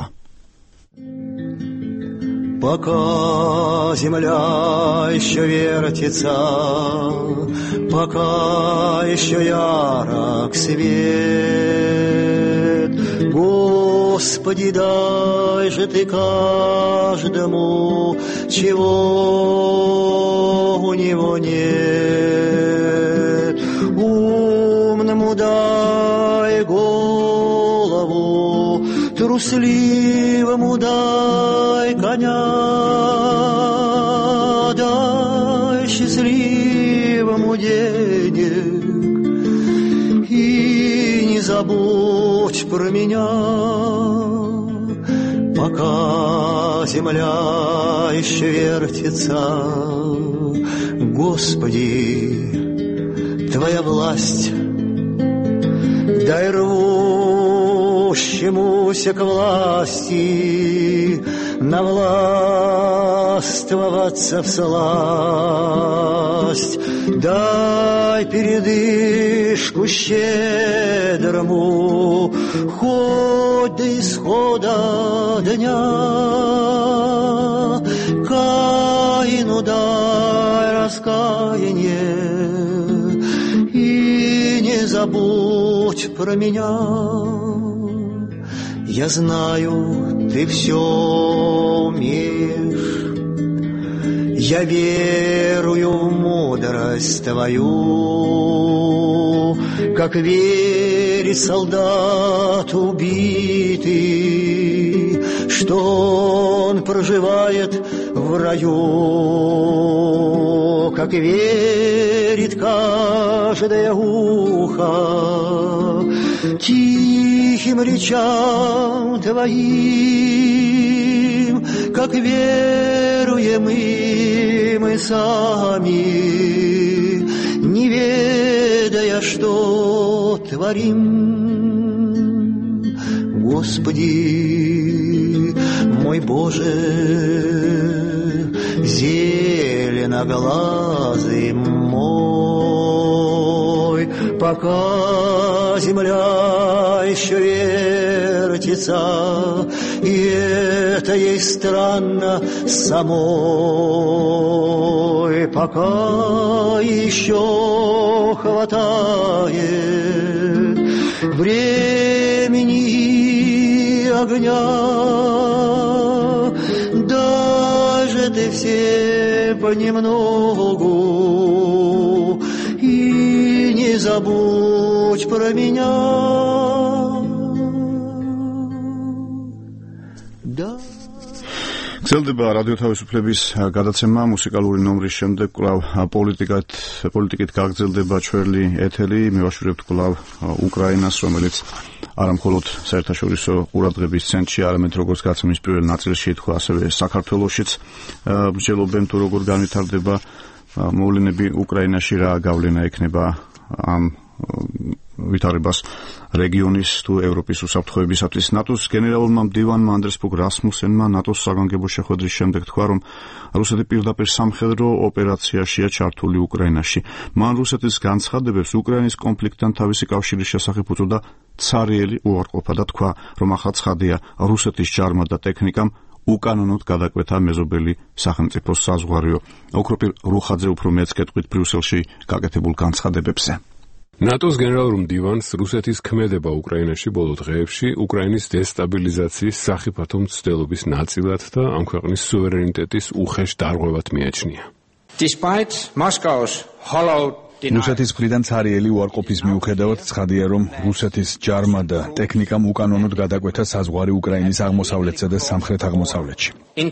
Speaker 3: Пока земля еще вертится, пока еще ярок свет, Господи, дай же ты каждому, чего у него нет. Умному дай голову, трусливому дай коня, дай счастливому денег и не забудь про меня, пока земля еще вертится. Господи, Твоя власть, дай рвущемуся к власти навластвоваться всласть, дай передышку щедрому, хоть до исхода дня, Каину дай раскаяние и не забудь про меня. Я знаю, ты все умеешь, я верую в мудрость Твою, как верит солдат убитый, что он проживает в раю, как верит каждое ухо тихим речам Твоим, как веруем и мы сами, не ведая, что творим. Господи, мой Боже, зеленоглазый мой, пока земля еще вертится, и это ей странно самой, пока еще хватает времени и огня, может и все понемногу, и не забудь про меня.
Speaker 4: გრძელდება რადიო თავისუფლების გადაცემა მუსიკალური ნომრის შემდეგ კვლავ პოლიტიკით გაგრძელდება ჩვენი ეთერი მივაშურებთ კვლავ უკრაინას რომელიც არა მხოლოდ საერთაშორისო ყურადღების ცენტრში არამედ როგორც გაცემის პირველ ნაწილში ითქვა ასევე საქართველოშიც მსჯელობენ თუ როგორ განვითარდება მოვლენები უკრაინაში რა გავლენა ექნება ამ ვითარებას რეგიონის თუ ევროპის უსაფრთხოებისათვის ნატოს გენერალურმა მდივანმა ანდრეს ფოგ რასმუსენმა ნატოს საგანგებო შეხვედრის შემდეგ თქვა რომ რუსეთი პირდაპირ სამხედრო ოპერაციაშია ჩართული უკრაინაში მან რუსეთის განცხადებებს უკრაინის კონფლიქტთან თავისი კავშირის შესახებ უწოდა ცარიელი უარყოფა და თქვა რომ ახლა ცხადია რუსეთის ჯარმა და ტექნიკამ უკანონოდ გადაკვეთა მეზობელი სახელმწიფოს საზღვარიო ოქროპირ რუხაძე უფრო მეც კეთყვით ბრიუსელში გაკეთებულ განცხადებებზე
Speaker 2: ნატოს გენერალურ მდივანს რუსეთის ქმედება უკრაინაში ბოლო დღეებში უკრაინის დესტაბილიზაციის სახიფათო მცდელობის ნაწილად და ამ ქვეყნის სუვერენიტეტის უხეშ დარღვევად მიაჩნია.
Speaker 12: რუსეთის მხრიდან ცარიელი უარყოფის მიუხედავად ცხადია რომ რუსეთის ჯარმა და ტექნიკამ უკანონოდ გადაკვეთა საზღვარი უკრაინის აღმოსავლეთსა და სამხრეთ-აღმოსავლეთში.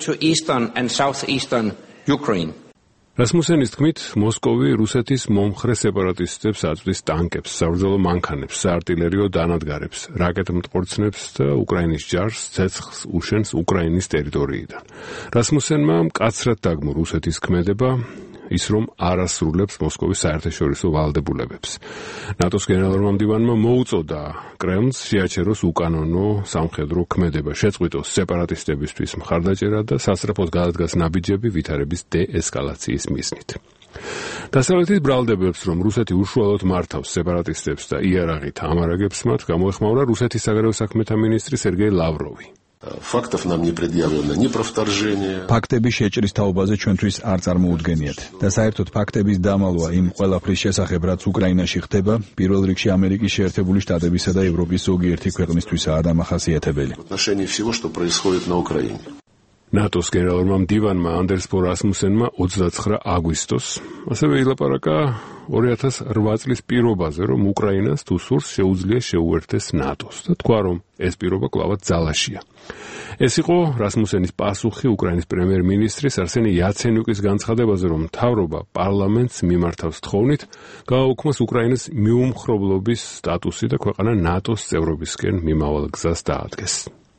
Speaker 12: რასმუსენის თქმით, მოსკოვი რუსეთის მომხრე სეპარატისტებს აწვდის ტანკებს, საბრძოლო მანქანებს, საარტილერიო დანადგარებს, რაკეტმტყორცნებს და უკრაინის ჯარს ცეცხლს უშენს უკრაინის ტერიტორიიდან. რასმუსენმა მკაცრად დაგმო რუსეთის ქმედება ის რომ არ ასრულებს მოსკოვის საერთაშორისო ვალდებულებებს. ნატოს გენერალურმა მდივანმა მოუწოდა კრემლს შეაჩეროს უკანონო სამხედრო ქმედება, შეწყვიტოს სეპარატისტებისთვის მხარდაჭერა და სასწრაფოდ გადადგას ნაბიჯები ვითარების დეესკალაციის მიზნით. დასავლეთის ბრალდებებს, რომ რუსეთი უშუალოდ მართავს სეპარატისტებს და იარაღით ამარაგებს მათ, გამოეხმაურა რუსეთის საგარეო საქმეთა მინისტრი სერგეი ლავროვი.
Speaker 6: Фактов нам не предъявлено ни про вторжение.
Speaker 12: ფაქტები შეჭრის თაობაზე ჩვენთვის არ წარმოუდგენიათ და საერთოდ ფაქტების დამალვა იმ ყველაფრის შესახებ, რაც უკრაინაში ხდება, პირველ რიგში ამერიკის შეერთებული შტატებისა და ევროპის ზოგიერთი ქვეყნისთვისაა დამახასიათებელი.
Speaker 6: В отношении всего, что происходит на Украине.
Speaker 2: ნატოს გენერალურმა მდივანმა ანდერს ფო რასმუსენმა 29 აგვისტოს ასევე ილაპარაკა 2008 წლის პირობაზე, რომ უკრაინას თუ სურს შეუძლია შეუერთდეს ნატოს და თქვა, რომ ეს პირობა კვლავად ძალაშია. ეს იყო რასმუსენის პასუხი უკრაინის პრემიერ-მინისტრის არსენი იაცენიუკის განცხადებაზე, რომ მთავრობა პარლამენტს მიმართავს თხოვნით გააუქმოს უკრაინის მიუმხრობლობის სტატუსი და ქვეყანა ნატოს წევრობისკენ მიმავალ გზას დაადგეს.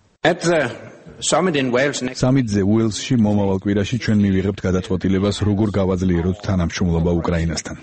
Speaker 2: სამიტზე უელსში მომავალ კვირაში ჩვენ მივიღებთ გადაწყვეტილებას, როგორ გავაძლიეროთ თანამშრომლობა უკრაინასთან.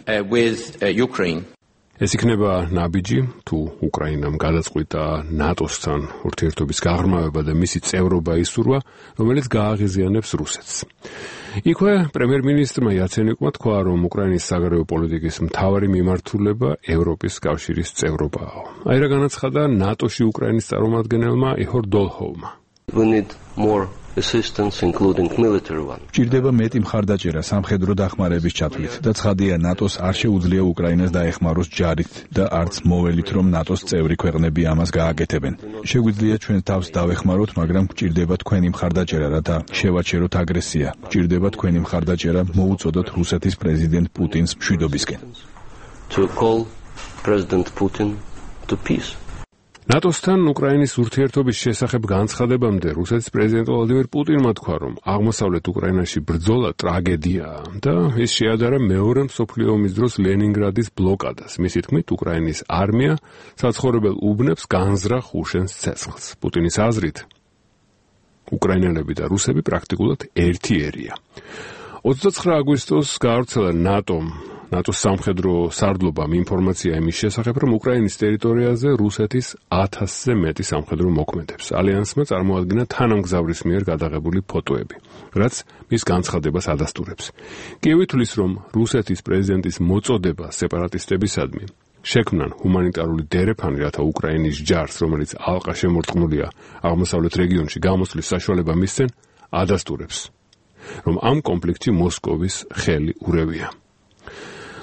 Speaker 2: ეს იქნება ნაბიჯი, თუ უკრაინამ გადაწყვიტა ნატოსთან ურთიერთობის გაღრმავება და მისი წევრობა ისურვა, რომელიც გააღიზიანებს რუსეთს. იქვე პრემიერ-მინისტრმა იაცენიუკმა თქვა, რომ უკრაინის საგარეო პოლიტიკის მთავარი მიმართულება ევროპის კავშირის წევრობაა. აი რა განაცხადა ნატოში უკრაინის წარმომადგენელმა იჰორ დოლჰოვმა.
Speaker 6: We need more assistance, including military one.
Speaker 12: ჭირდება მეტი მხარდაჭერა სამხედრო დახმარების ჩათვლით და ცხადია ნატოს არ შეუძლია უკრაინას დაეხმაროს ჯარით და არც მოველით რომ ნატოს წევრი ქვეყნები ამას გააკეთებენ. შეგვიძლია ჩვენ თავს დავეხმაროთ, მაგრამ ჭირდება თქვენი მხარდაჭერა, რათა შევაჩეროთ აგრესია. ჭირდება თქვენი მხარდაჭერა მოუწოდოთ რუსეთის პრეზიდენტ პუტინს მშვიდობისკენ.
Speaker 6: To call President Putin to peace.
Speaker 2: ნატოსთან უკრაინის ურთიერთობის შესახებ განცხადებამდე რუსეთის პრეზიდენტ ვლადიმირ პუტინმა თქვა, რომ აღმოსავლეთ უკრაინაში ბრძოლა ტრაგედიაა და ის შეადარა მეორე მსოფლიო ომის დროს ლენინგრადის ბლოკადას. მისი თქმით, უკრაინის არმია საცხოვრებელ უბნებს განზრახ უშენს ცეცხლს. პუტინის აზრით, უკრაინელები და რუსები პრაქტიკულად ერთიერია. 29 აგვისტოს გაავრცელა ნატოს სამხედრო სარდლობამ ინფორმაცია იმის შესახებ, რომ უკრაინის ტერიტორიაზე რუსეთის 1000-ზე მეტი სამხედრო მოქმედებს. ალიანსმა წარმოადგინა თანამგზავრის მიერ გადაღებული ფოტოები, რაც მის განცხადებას ადასტურებს. კიევი თვლის, რომ რუსეთის პრეზიდენტის მოწოდება სეპარატისტებისადმი შექმნან ჰუმანიტარული დერეფანი, რათა უკრაინის ჯარს, რომელიც ალყა შემორტყმულია აღმოსავლეთ რეგიონში გამოსვლის საშუალება მისცენ, ადასტურებს, რომ ამ კონფლიქტში მოსკოვის ხელი ურევია.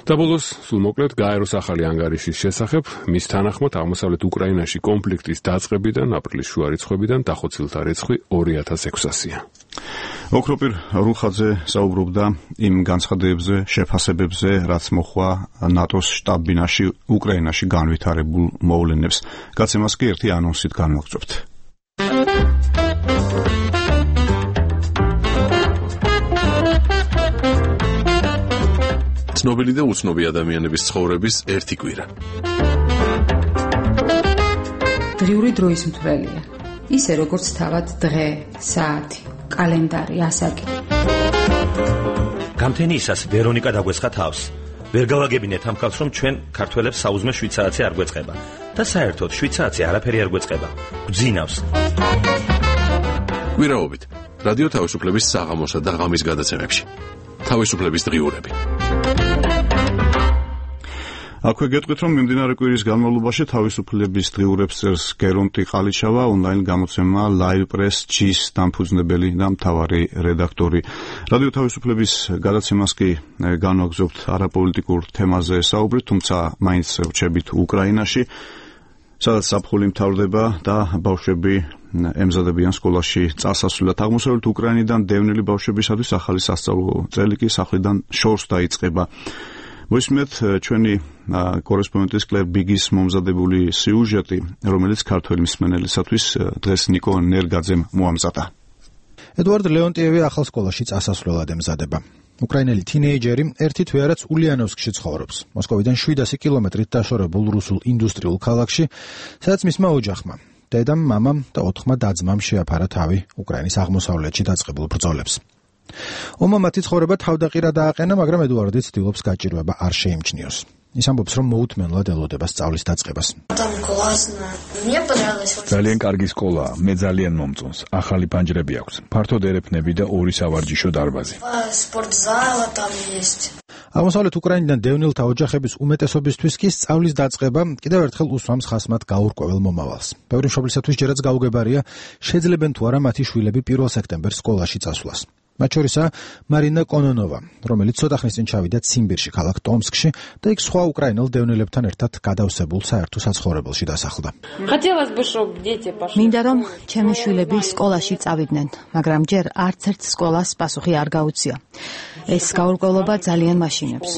Speaker 2: და ბოლოს, სულ მოკლედ, გაეროს ახალი ანგარიშის შესახებ, მის თანახმად აღმოსავლეთ უკრაინაში კონფლიქტის დაწყებიდან, აპრილის შუა რიცხვებიდან დახოცილთა რიცხვი 2600-ია.
Speaker 4: ოქროპირ რუხაძე საუბრობდა იმ განცხადებებზე, შეფასებებზე, რაც მოხდა ნატოს შტაბ-ბინაში უკრაინაში განვითარებულ მოვლენებს. გაცემას კი ერთი ანონსით განვაგრძობთ.
Speaker 1: ცნობილი და უცნობი ადამიანების ცხოვრების ერთი კვირა.
Speaker 5: დღიური დროის მთვრელია. ისე როგორც თავად დღე, საათი, კალენდარი, ასაკი.
Speaker 22: გამთენიისას ვერონიკა დაგვესხა თავს. ვერ გავაგებინეთ ამ ხალხს, რომ ჩვენ ქართველებს საუზმე შვიცარიცი არ გვეწყება და საერთოდ შვიცარიცი არაფერი არ გვეწყება. გძინავს.
Speaker 1: კვირაობით რადიო თავისუფლების საღამოსა და ღამის გადაცემებში. თავისუფლების დღიურები.
Speaker 4: აქვე გეტყვით, რომ მიმდინარე კვირის განმავლობაში თავისუფლების დღიურებს წერს გერონტი ყალიჩავა, ონლაინ გამოცემა Live Press G-ს დამფუძნებელი და მთავარი რედაქტორი. რადიო თავისუფლების გადაცემას კი განვაგრძობთ არაპოლიტიკურ თემაზე საუბრით, თუმცა მაინც ვრჩებით უკრაინაში, სადაც საფხული მთავრდება და ბავშვები ემზადებიან სკოლაში წასასვლელად. აღმოსავლეთ უკრაინიდან დევნილი ბავშვებისათვის ახალი სასწავლო წელი კი სახლიდან შორს დაიწყება. მოისმენთ ჩვენი კორესპონდენტის კლერ ბიგის მომზადებული სიუჟეტი, რომელიც ქართველი მსმენელისათვის დღეს ნიკო ნერგაძემ მოამზადა.
Speaker 23: ედვარდ ლეონტიევი ახალ სკოლაში წასასვლელად ემზადება. უკრაინელი თინეიჯერი ერთი თვეარაც ულიანოვსკში ცხოვრობს, მოსკოვიდან 700 კილომეტრით დაშორებულ რუსულ ინდუსტრიულ ქალაქში, სადაც მისმა ოჯახმა, დედამ, მამამ და 4 და-ძმამ შეაფარა თავი უკრაინის აღმოსავლეთში დაწყებულ ბრძოლებს. ომმა მათი ცხოვრება თავდაყირა დააყენა, მაგრამ ედვარდი ცდილობს გაჭირვება არ შეიმჩნიოს. ის ამბობს, რომ მოუთმენლად ელოდება სწავლის დაწყებას.
Speaker 24: ძალიან კარგი სკოლაა, მე ძალიან მომწონს. ახალი ფანჯრები აქვს, ფართოდ ერეფნები და 2 სავარჯიშო დარბაზი.
Speaker 23: აღმოსავლეთ უკრაინიდან დევნილთა ოჯახების უმეტესობისთვის კი სწავლის დაწყება კიდევ ერთხელ უსვამს ხასმად გაურკვეველ მომავალს. ბევრი მშობლისათვის ჯერაც გაუგებარია, შეძლებენ თუ არა მათი შვილები 1 სექტემბერს სკოლაში წასვლას. მათ შორისაა მარინა კონონოვა, რომელიც ცოტა ხნის წინ ჩავიდა ციმბირში, ქალაქ ტომსკში და იქ სხვა უკრაინელ დევნილებთან ერთად გადავსებულ საერთო საცხოვრებელში დასახლდა.
Speaker 21: მინდა რომ ჩემი შვილები სკოლაში წავიდნენ, მაგრამ ჯერ არც ერთ სკოლას პასუხი არ გაუწია. ეს გაურკვევლობა ძალიან მაშინებს.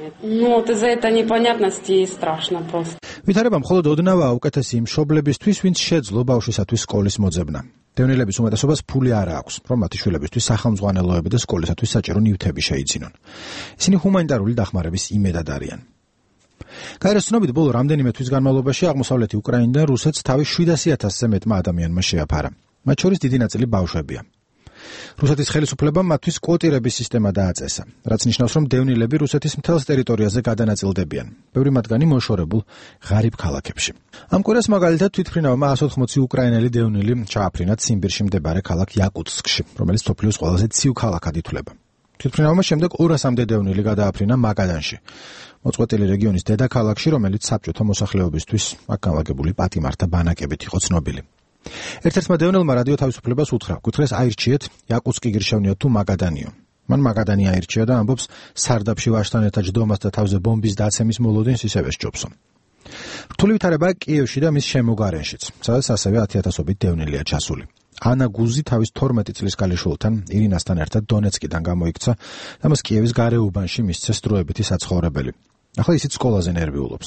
Speaker 23: ვითარება მხოლოდ ოდნავაა უკეთესი იმ მშობლებისთვის, ვინც შეძლო ბავშვისათვის სკოლის მოძებნა. დევნილების უმეტესობას ფული არ აქვს, რომ მათი შვილებისთვის სახელმძღვანელოები და სკოლისათვის საჭირო ნივთები შეიძინონ. ისინი ჰუმანიტარული დახმარების იმედად არიან. გაეროს ცნობით, ბოლო რამდენიმე თვის განმავლობაში აღმოსავლეთი უკრაინიდან რუსეთს თავის 700,000-ზე მეტმა ადამიანმა შეაფარა. მათ შორის დიდი ნაწილი ბავშვებია. რუსეთის ხელისუფლებამ მათთვის კვოტირების სისტემა დააწესა, რაც ნიშნავს, რომ დევნილები რუსეთის მთელს ტერიტორიაზე გადანაწილდებიან, ბევრი მათგანი მოშორებულ ღარიბ ქალაქებში. ამ კვირას მაგალითად თვითმფრინავმა 180 უკრაინელი დევნილი ჩააფრინა ციმბირში მდებარე ქალაქ იაკუტსკში, რომელიც მსოფლიოს ყველაზე ცივ ქალაქად ითვლება. თვითმფრინავმა შემდეგ 200-მდე დევნილი გადააფრინა მაგადანში, მოწყვეტილი რეგიონის დედაქალაქში, რომელიც საბჭოთა მოსახლეობისთვის აქ განლაგებული პატიმართა ბანაკებით იყო ცნობილი. ერთ-ერთმა დევნილმა რადიო თავისუფლებას უთხრა, გითხრეს აირჩიეთ იაკუტსკი გირშევნიოთ თუ მაგადანიო. მან მაგადანი აირჩია და ამბობს, სარდაფში ვაჟთან ერთად ჯდომას და თავზე ბომბის დაცემის მოლოდინს ისევე სჯობსო. რთული ვითარებაა კიევში და მის შემოგარენშიც, სადაც ასევე 10,000-ობით დევნილია ჩასული. ანა გუზი თავის 12 წლის ქალიშვილთან ირინასთან ერთად დონეცკიდან გამოიქცა და მას კიევის გარეუბანში მისცეს დროებითი საცხოვრებელი. ახლა ისიც სკოლაზე ნერვიულობს.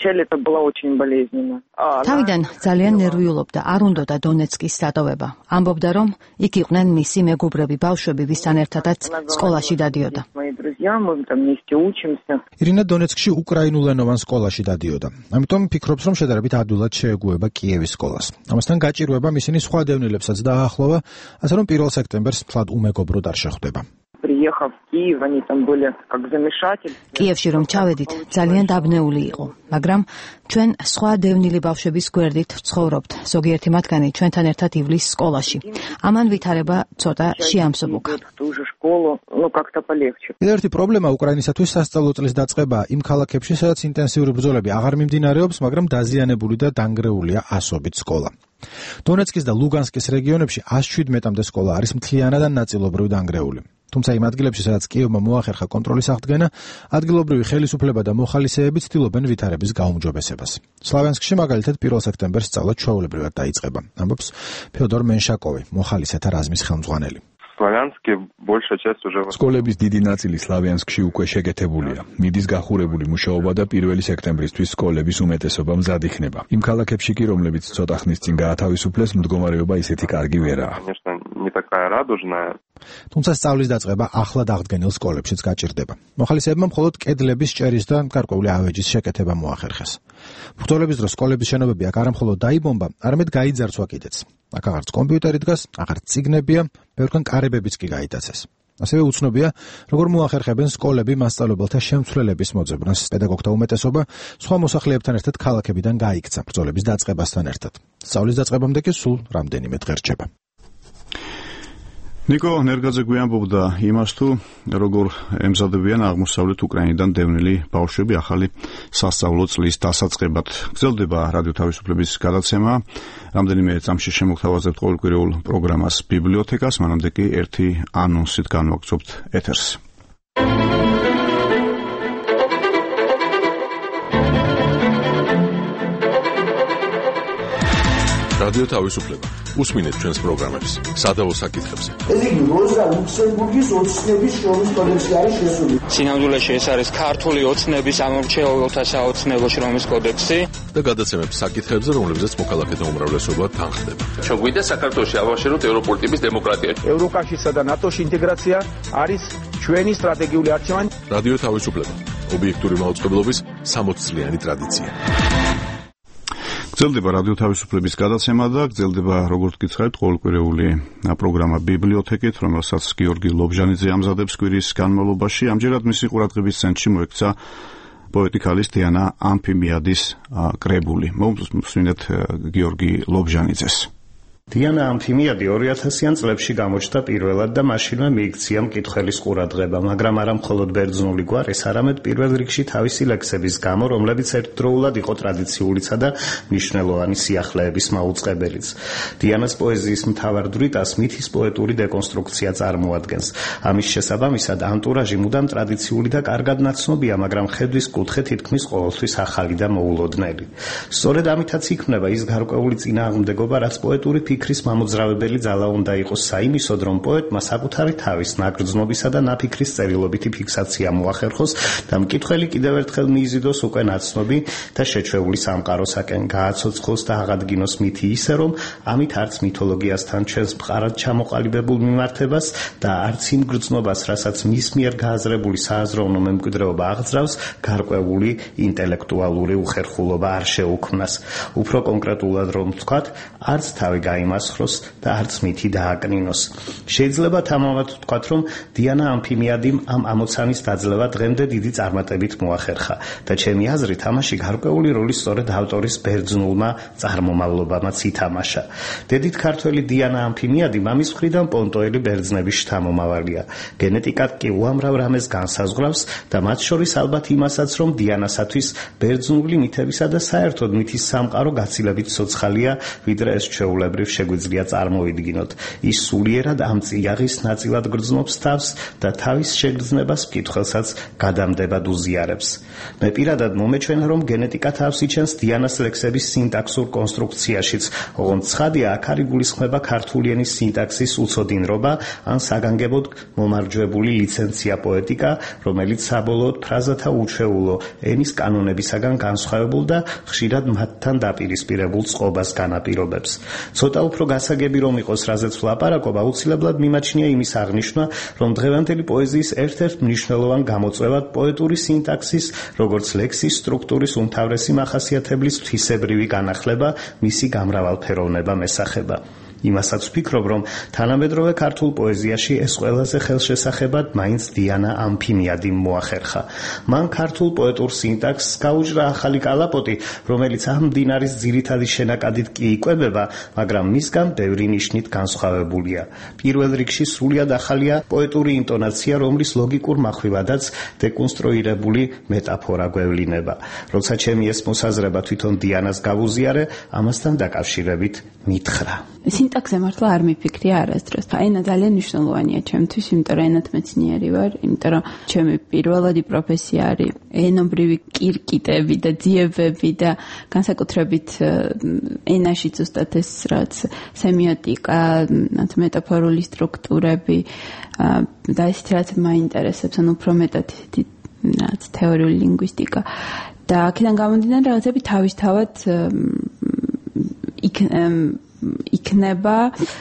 Speaker 21: თავიდან ძალიან ნერვიულობდა, არ უნდოდა დონეცკის დატოვება. ამბობდა, რომ იქ იყვნენ მისი მეგობრები, ბავშვები, ვისთან ერთადაც სკოლაში დადიოდა.
Speaker 23: ირინა დონეცკში უკრაინულენოვან სკოლაში დადიოდა. ამიტომ ფიქრობს, რომ შედარებით ადვილად შეეგუება კიევის სკოლას. ამასთან გაჭირვებამ ისინი სხვა დევნილებსაც დააახლოვა, ასე რომ 1 სექტემბერს მთლად უმეგობროდ არ შეხვდება.
Speaker 21: კიევში რომ ჩავედით, ძალიან დაბნეული იყო, მაგრამ ჩვენ სხვა დევნილი ბავშვების გვერდით ვცხოვრობთ. ზოგიერთი მათგანი ჩვენთან ერთად ივლის სკოლაში. ამან ვითარება ცოტა შეამსუბუქა.
Speaker 23: კიდევ ერთი პრობლემა უკრაინისათვის სასწავლო წლის დაწყება იმ ქალაქებში, სადაც ინტენსიური ბრძოლები აღარ მიმდინარეობს, მაგრამ დაზიანებული და დანგრეულია ასობით სკოლა. დონეცკის და ლუგანსკის რეგიონებში 117-მდე სკოლა არის მთლიანად ან ნაწილობრივ დანგრეული. თუმცა იმ ადგილებში, სადაც კიევმა მოახერხა კონტროლის აღდგენა, ადგილობრივი ხელისუფლება და მოხალისეები ცდილობენ ვითარების გაუმჯობესებას. სლავიანსკში მაგალითად 1 სექტემბერს სწავლა ჩვეულებრივად დაიწყება, ამბობს ფეოდორ მენშაკოვი, მოხალისეთა რაზმის ხელმძღვანელი.
Speaker 24: სკოლების დიდი ნაწილი სლავიანსკში უკვე შეკეთებულია. მიდის გახურებული მუშაობა და 1 სექტემბრისთვის სკოლების უმეტესობა მზად იქნება. იმ ქალაქებში კი, რომლებიც ცოტა ხნის წინ გაათავისუფლეს, მდგომარეობა ისეთი კარგი ვერაა.
Speaker 23: თუმცა სწავლის დაწყება ახლად აღდგენილ სკოლებშიც გაჭირდება. მოხალისეებმა მხოლოდ კედლების ჭერის და გარკვეული ავეჯის შეკეთება მოახერხეს. ბრძოლების დროს სკოლების შენობები აქ არა მხოლოდ დაიბომბა, არამედ გაიძარცვა კიდეც. აქ აღარც კომპიუტერი დგას, აღარც წიგნებია, ბევრგან კარებებიც კი გაიტაცეს. ასევე უცნობია, როგორ მოახერხებენ სკოლები მასწავლებელთა შემცვლელების მოძებნას. პედაგოგთა უმეტესობა სხვა მოსახლეებთან ერთად ქალაქებიდან გაიქცა ბრძოლების დაწყებასთან ერთად. სწავლის დაწყებამდე კი სულ რამდენიმე დღე რჩება.
Speaker 4: ნიკო ნერგაძე გვიამბობდა იმას თუ როგორ ემზადებიან აღმოსავლეთ უკრაინიდან დევნილი ბავშვები ახალი სასწავლო წლის დასაწყებად. გრძელდება რადიო თავისუფლების გადაცემა. რამდენიმე წამში შემოგთავაზებთ ყოველკვირეულ პროგრამას ბიბლიოთეკას, მანამდე კი ერთი ანონსით განვაგრძობთ ეთერს.
Speaker 1: რადიო თავისუფლება. უსმინეთ ჩვენს პროგრამებს სადავო საკითხებზე.
Speaker 9: ეს იგი როზა ლუქსემბურგის ოცნების შრომის კოდექსი არის შესული.
Speaker 10: სინამდვილეში ეს არის ქართული ოცნების ამორჩეულთა საოცნებო შრომის კოდექსი
Speaker 1: და გადაცემებს საკითხებზე, რომლებზეც მოქალაქეთა უმრავლესობა თანხდება.
Speaker 11: ჩვენ გვინდა საქართველოში ავაშენოთ ევროპული ტიპის დემოკრატია.
Speaker 13: ევროკავშირსა და ნატოს ინტეგრაცია არის ჩვენი სტრატეგიული არჩევანი.
Speaker 1: რადიო თავისუფლება. ობიექტური მაუწყებლობის 60 წლიანი ტრადიცია.
Speaker 4: გრძელდება რადიო თავისუფლების გადაცემა და გრძელდება, როგორც გითხარით, ყოველკვირეული პროგრამა ბიბლიოთეკით, რომელსაც გიორგი ლობჟანიძე ამზადებს კვირის განმავლობაში. ამჯერად მისი ყურადღების ცენტრში მოექცა პოეტი ქალის დიანა ამფიმიადის კრებული. მოვუსმინეთ გიორგი ლობჟანიძეს.
Speaker 25: დიანა ამფიმიადი 2000-იან წლებში გამოჩნდა პირველად და მაშინვე მიიქცია მკითხველის ყურადღება, მაგრამ არა მხოლოდ ბერძნული გვარის, არამედ პირველ რიგში თავისი ლექსების გამო, რომლებიც ერთდროულად იყო ტრადიციულისა და მნიშვნელოვანი სიახლეების მაუწყებელიც. დიანას პოეზიის მთავარ დრიტას მითის პოეტური დეკონსტრუქცია წარმოადგენს. ამის შესაბამისად ანტურაჟი მუდამ ტრადიციული და კარგად ნაცნობია, მაგრამ ხედვის კუთხე თითქმის ყოველთვის ახალი და მოულოდნელი. სწორედ ამითაც იქმნება ის გარკვეული წინააღმდეგობა, რაც პოეტური ფიქრის მამოძრავებელი ძალა უნდა იყოს საიმისოდ, რომ პოეტმა საკუთარი თავის ნაგრძნობისა და ნაფიქრის წერილობითი ფიქსაცია მოახერხოს და მკითხველი კიდევ ერთხელ მიიზიდოს უკვე ნაცნობი და შეჩვეული სამყაროსაკენ, გააცოცხლოს და აღადგინოს მითი ისე, რომ ამით არც მითოლოგიასთან ჩვენს მყარად ჩამოყალიბებულ მიმართებას და არც იმ გრძნობას, რასაც მის მიერ გააზრებული სააზროვნო მემკვიდრეობა აღძრავს, გარკვეული ინტელექტუალური უხერხულობა არ შეუქმნას. უფრო კონკრეტულად რომ ვთქვათ, არც თავი იმასხროს და არც მითი დააკნინოს. შეიძლება თამამად ვთქვათ, რომ დიანა ამფიმიადიმ ამ ამოცანის დაძლევა დღემდე დიდი წარმატებით მოახერხა და ჩემი აზრით ამაში გარკვეული როლი სწორედ ავტორის ბერძნულმა წარმომავლობამაც ითამაშა. დედით ქართველი დიანა ამფიმიადი მამის მხრიდან პონტოელი ბერძნების შთამომავალია. გენეტიკად კი უამრავ რამეს განსაზღვრავს და მათ შორის ალბათ იმასაც, რომ დიანასათვის ბერძნული მითებისა და საერთოდ მითის სამყარო გაცილებით ცოცხალია, ვიდრე ეს ჩვეულებრივ შეგვიძლია წარმოვიდგინოთ. ის სულიერად ამ წიაღის ნაწილად გრძნობს თავს და თავის შეგრძნებას მკითხველსაც გადამდებად უზიარებს. მე პირადად მომეჩვენა, რომ გენეტიკა თავს იჩენს დიანას ლექსების სინტაქსურ კონსტრუქციაშიც, ოღონდ ცხადია, აქ არ იგულისხმება ქართული ენის სინტაქსის უცოდინრობა ან საგანგებოდ მომარჯვებული ლიცენცია პოეტიკა, რომელიც საბოლოოდ ფრაზათა უჩვეულო ენის კანონებისაგან განსხვავებულ და ხშირად მათთან დაპირისპირებულ წყობას განაპირობებს. ცოტა უფრო გასაგები რომ იყოს, რაზეც ვლაპარაკობ, აუცილებლად მიმაჩნია იმის აღნიშვნა, რომ დღევანდელი პოეზიის ერთ-ერთ მნიშვნელოვან გამოწვევად პოეტური სინტაქსის, როგორც ლექსის სტრუქტურის უმთავრესი მახასიათებლის თვისებრივი განახლება, მისი გამრავალფეროვნება მესახება. იმასაც ვფიქრობ, რომ თანამედროვე ქართულ პოეზიაში ეს ყველაზე ხელშესახებად მაინც დიანა ამფიმიადიმ მოახერხა. მან ქართულ პოეტურ სინტაქსს გაუჭრა ახალი კალაპოტი, რომელიც ამ მდინარის ძირითადი შენაკადით კი იკვებება, მაგრამ მისგან ბევრი ნიშნით განსხვავებულია. პირველ რიგში სრულიად ახალია პოეტური ინტონაცია, რომლის ლოგიკურ מחვილადაც დეკონსტრუირებული მეტაფორა გვევლინება. როცა ჩემი ეს მოსაზრება თვითონ დიანას გავუზიარე, ამასთან დაკავშირებით მითხრა.
Speaker 7: სინტაქსზე მართლა არ მიფიქრია არასდროს. ენა ძალიან მნიშვნელოვანია ჩემთვის, იმიტომ რომ ენათმეცნიერი ვარ, იმიტომ რომ ჩემი პირველადი პროფესია არის ენობრივი კირკიტები და ძიებები და განსაკუთრებით ენაში ზუსტად ეს რაც სემიოტიკა, მეტაფორული სტრუქტურები და ეს რაც მაინტერესებს, ანუ უფრო მეტად რაც თეორიული ლინგვისტიკა და აქედან გამომდინარე რაღაცები თავისთავად იქნება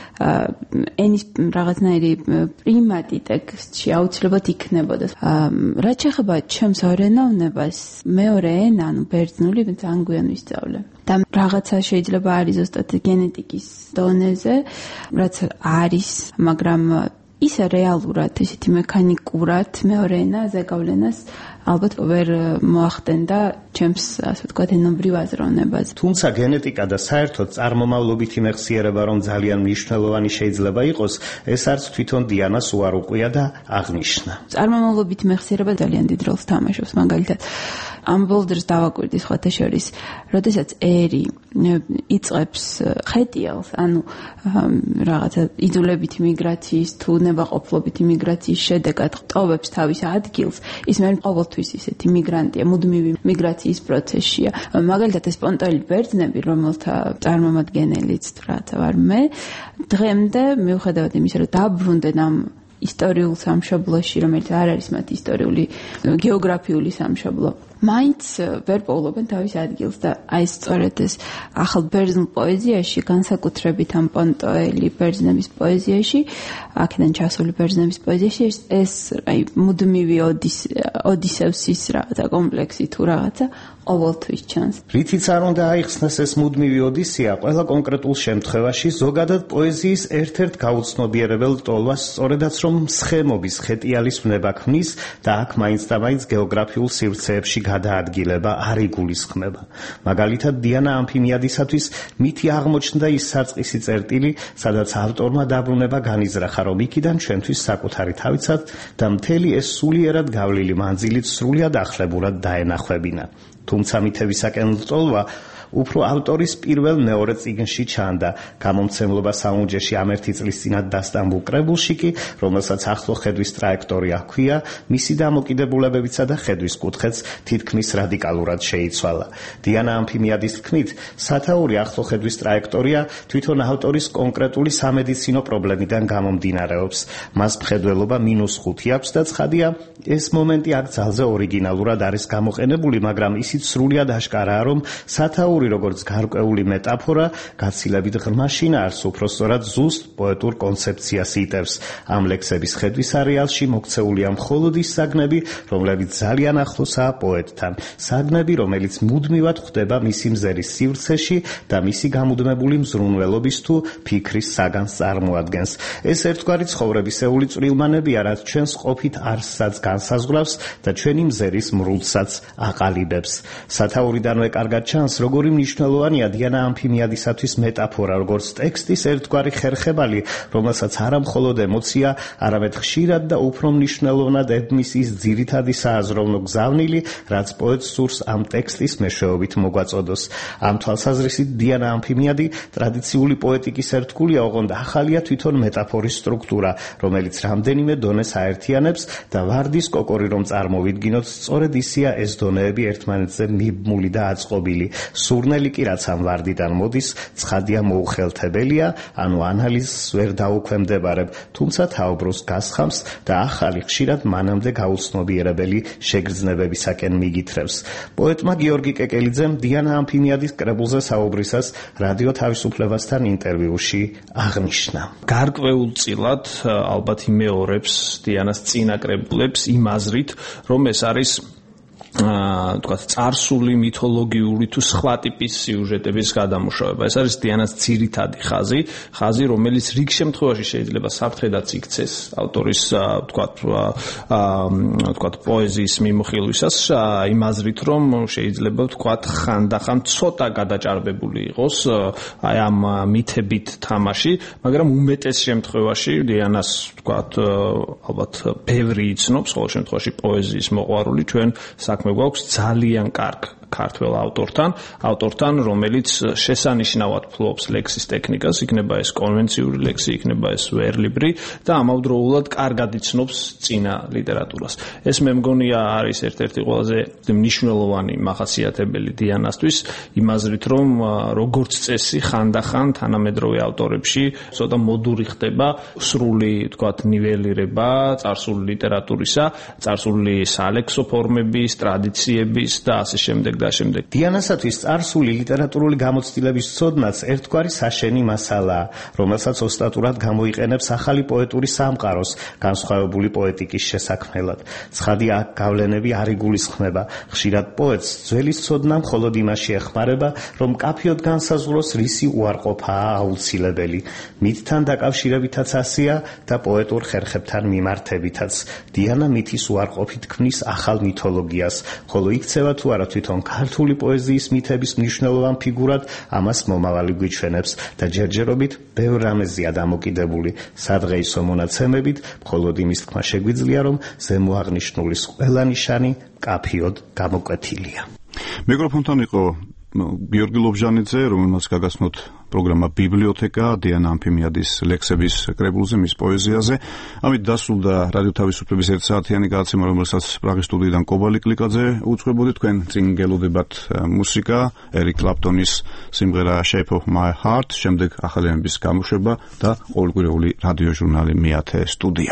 Speaker 7: ენის რაღაცნაირი პრიმატი ტექსტში აუცილებლად იქნებოდა. რაც შეეხება ჩემს ორენოვნებას, მეორე ენა, ანუ ბერძნული ძალიან გვიან ვისწავლე. და რაღაცა შეიძლება არის ზუსტად გენეტიკის დონეზე, რაც არის, მაგრამ ისე რეალურად, ისეთი მექანიკურად მეორე ენა ზეგავლენას ალბათ ვერ მოახდენდა ჩემს, ასე ვთქვათ, ენობრივ აზროვნებას.
Speaker 25: თუმცა გენეტიკა და საერთოდ წარმომავლობითი მეხსიერება, რომ ძალიან მნიშვნელოვანი შეიძლება იყოს, ეს არც თვითონ დიანას უარუყია და აღნიშნა.
Speaker 7: წარმომავლობითი მეხსიერება ძალიან დიდ როლს თამაშობს, მაგალითად. ამ ბოლდერს დავაკვირდი სხვათა შორის, როდესაც ერი იწყებს ხეტიალს, ანუ რაღაცა იძულებით მიგრაციის თუ ნებაყოფლობით მიგრაციის შედეგად ტოვებს თავის ადგილს, ის მე ყოველთვის ისეთი მიგრანტია, მუდმივი მიგრაციის პროცესშია. მაგალითად ეს პონტოელი ბერძნები, რომელთა წარმომადგენელიც ვარ მე, დღემდე მიუხედავად იმისა, რომ დაბრუნდნენ ამ ისტორიულ სამშობლოში, რომელიც არ არის მათი ისტორიული გეოგრაფიული სამშობლო, მაინც ვერ პოულობენ თავის ადგილს და აი სწორედ ეს ახალ ბერძნულ პოეზიაში, განსაკუთრებით ამ პონტოელი ბერძნების პოეზიაში, აქედან ჩასული ბერძნების პოეზიაში ეს აი მუდმივი ოდისევსის რაღაცა კომპლექსი თუ რაღაცა ყოველთვის ჩანს.
Speaker 25: რითიც არ უნდა აიხსნას ეს მუდმივი ოდისეა, ყველა კონკრეტულ შემთხვევაში ზოგადად პოეზიის ერთ-ერთ გაუცნობიერებელ ტოლვას სწორედაც რომ სხემობის ხეტიალის ვნება ქმნის და აქ მაინც და მაინც გეოგრაფიულ სივრცეებში გადაადგილება არ იგულისხმება. მაგალითად, დიანა ამფიმიადისათვის მითი აღმოჩნდა ის საწყისი წერტილი, სადაც ავტორმა დაბრუნება განიზრახა, რომ იქიდან ჩვენთვის საკუთარი თავიცად და მთელი ეს სულიერად გავლილი მანძილით სრულიად ახლებურად დაენახვებინა. თუმცა მითებისაკენ ლტოლვა უფრო ავტორის პირველ მეორე წიგნში ჩანდა, გამომცემლობა საუნჯეში ამ ერთი წლის წინათ დასტამბულ კრებულში კი, რომელსაც ახლო ხედვის ტრაექტორია ჰქვია, მისი დამოკიდებულებებიცა და ხედვის კუთხეც თითქმის რადიკალურად შეიცვალა. დიანა ამფიმიადის თქმით, სათაური ახლო ხედვის ტრაექტორია თვითონ ავტორის კონკრეტული სამედიცინო პრობლემიდან გამომდინარეობს. მას მხედველობა -5 აქვს და ცხადია, ეს მომენტი აქ ძალზე ორიგინალურად არის გამოყენებული, მაგრამ ისიც სრულიად აშკარაა, რომ სათაური როგორც გარკვეული მეტაფორა გაცილებით ღრმა შინაარსს, უფრო სწორად ზუსტ პოეტურ კონცეფციას იტევს. ამ ლექსების ხედვის არეალში მოქცეულია მხოლოდ ის საგნები, რომლებიც ძალიან ახლოსაა პოეტთან. საგნები, რომელიც მუდმივად ხვდება მისი მზერის სივრცეში და მისი გამუდმებული მზრუნველობის თუ ფიქრის საგანს წარმოადგენს. ეს ერთგვარი ცხოვრებისეული წვრილმანებია, რაც ჩვენს ყოფით არსსაც განსაზღვრავს და ჩვენი მზერის მრუდსაც აყალიბებს. სათაურიდანვე კარგად ჩანს, როგორი მნიშვნელოვანია დიანა ამფიმიადისათვის მეტაფორა, როგორც ტექსტის ერთგვარი ხერხებალი, რომელსაც არა მხოლოდ ემოცია, არამედ ხშირად და უფრო მნიშვნელოვნად ებმის ის ძირითადი სააზროვნო გზავნილი, რაც პოეტს სურს ამ ტექსტის მეშვეობით მოგვაწოდოს. ამ თვალსაზრისით დიანა ამფიმიადი ტრადიციული პოეტიკის ერთგულია, ოღონდ ახალია თვითონ მეტაფორის სტრუქტურა, რომელიც რამდენიმე დონეს აერთიანებს და ვარდის კოკორი რომ წარმოვიდგინოთ, სწორედ ისია ეს დონეები ერთმანეთზე მიბმული და აწყობილი. სურნელი კი რაც ამ ვარდიდან მოდის, ცხადია მოუხელთებელია, ანუ ანალიზს ვერ დაუქვემდებარებ, თუმცა თაობროს გასხამს და ახალი ხშირად მანამდე გაუცნობიერებელი შეგრძნებებისაკენ მიგითრევს. პოეტმა გიორგი კეკელიძემ დიანა ამფიმიადის კრებულზე საუბრისას რადიო თავისუფლებასთან ინტერვიუში აღნიშნა.
Speaker 14: გარკვეულწილად ალბათ იმეორებს დიანას წინა კრებულებს იმ აზრით, რომ ეს არის თქვათ წარსული მითოლოგიური თუ სხვა ტიპის სიუჟეტების გადამუშავება. ეს არის დიანას ძირითადი ხაზი, რომელიც რიგ შემთხვევაში შეიძლება საფრთხედაც იქცეს ავტორის თქვათ პოეზიის მიმოხილვისას, იმ აზრით, რომ შეიძლება თქვათ ხანდახან ცოტა გადაჭარბებული იყოს აი ამ მითებით თამაში, მაგრამ უმეტეს შემთხვევაში დიანას თქვათ ალბათ ბევრი იცნობს, ყოველ შემთხვევაში პოეზიის მოყვარული ჩვენ საქმე გვაქვს ძალიან კარგ ქართველ ავტორთან, რომელიც შესანიშნავად ფლობს ლექსის ტექნიკას, იქნება ეს კონვენციური ლექსი, იქნება ეს ვერლიბრი და ამავდროულად კარგად იცნობს წინა ლიტერატურას. ეს მე მგონია არის ერთ-ერთი ყველაზე მნიშვნელოვანი მახასიათებელი დიანასთვის, იმაზრით რომ როგორც წესი ხანდახან თანამედროვე ავტორებში ცოტა მოდური ხდება სრული, თქვათ, ნიველირება წარსული ლიტერატურისა, წარსული სალექსო ფორმების, ტრადიციების და ასე შემდეგ და შემდეგ.
Speaker 25: დიანასათვის წარსული ლიტერატურული გამოცდილების ცოდნაც ერთგვარი საშენი მასალაა, რომელსაც ოსტატურად გამოიყენებს ახალი პოეტური სამყაროს განსხვავებული პოეტიკის შესაქმნელად. ცხადი აქ გავლენები არ იგულისხმება. ხშირად პოეტს ძველი ცოდნა მხოლოდ იმაში ეხმარება, რომ კაფიოდ განსაზღვროს რისი უარყოფაა აუცილებელი. მითთან დაკავშირებითაც ასია და პოეტურ ხერხებთან მიმართებითაც. დიანა მითის უარყოფით ქმნის ახალ მითოლოგიას, ხოლო იქცევა თუ არა თვითონ ქართული პოეზიის მითების მნიშვნელოვან ფიგურად, ამას მომავალი გვიჩვენებს და ჯერჯერობით ბევრ რამეზეა დამოკიდებული. სადღეისო მონაცემებით, მხოლოდ იმის თქმა შეგვიძლია, რომ ზემოაღნიშნულის ყველა ნიშანი კაფიოდ გამოკვეთილია.
Speaker 4: მიკროფონთან იყო გიორგი ლობჟანიძე, რომელმაც გაგაცნოთ პროგრამა ბიბლიოთეკა დიანა ამფიმიადის ლექსების კრებულზე, მის პოეზიაზე. ამით დასრულდა რადიო თავისუფლების 1 საათიანი გადაცემა, რომელსაც პრაღის სტუდიიდან კობალი კლიკაძე უძღვებოდი. თქვენ წინ გელოდებათ მუსიკა, ერიკ კლაპტონის სიმღერა Shape of My Heart, შემდეგ ახალიანების გამოშვება და ყოველკვირეული რადიო ჟურნალი მეათე სტუდია.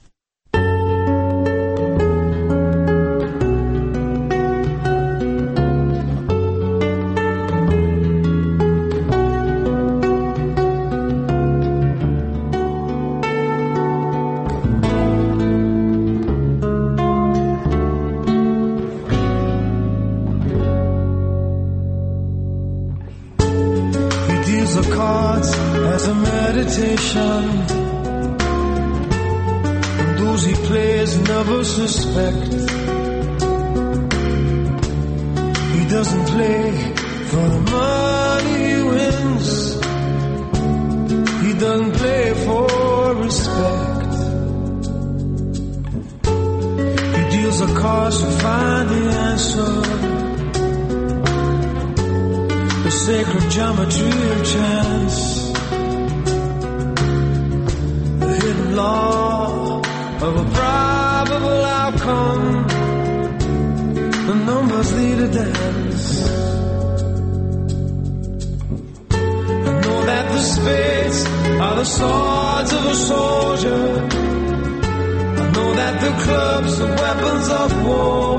Speaker 15: Suspect he doesn't play for the money he wins, he doesn't play for respect, he deals the cards to find the answer, the sacred geometry of chance, the hidden law of a probable outcome, the numbers lead a dance. I know that the spades are the swords of a soldier, I know that the clubs are weapons of war,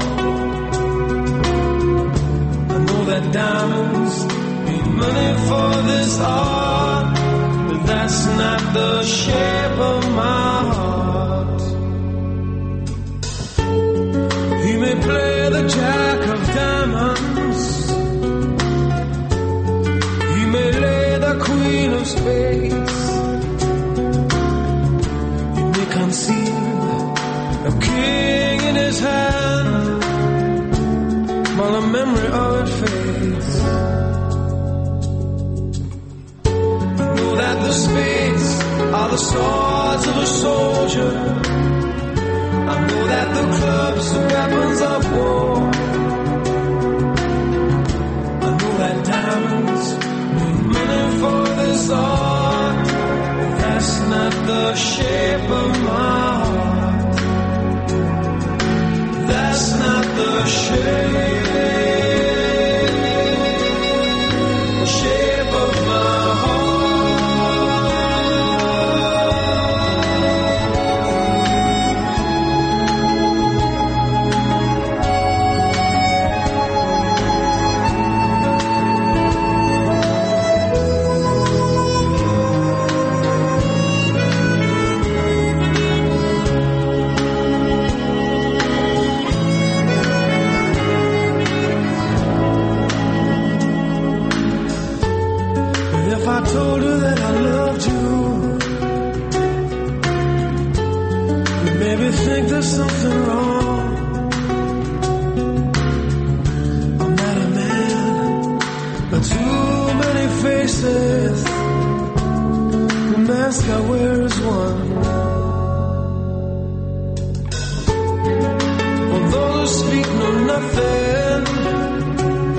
Speaker 15: I know that diamonds need money for this art, but that's not the shape of my heart. He may play the jack of diamonds, he may lay the queen of spades, he may conceive a king in his hand while the memory of it fades. I know that the spades are the swords of a soldier, I know that the clubs are weapons of war, I know that diamonds need money for this art, but that's not the shape of my heart, that's not the shape of my heart. I told her that I loved you, you maybe think there's something wrong. I'm not a man, but too many faces, the mask I wear is one. Although the speak know nothing,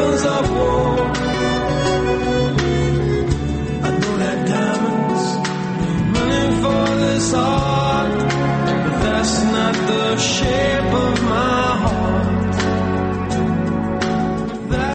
Speaker 15: weapons of war. I know that diamonds running for this heart, but that's not the shape of my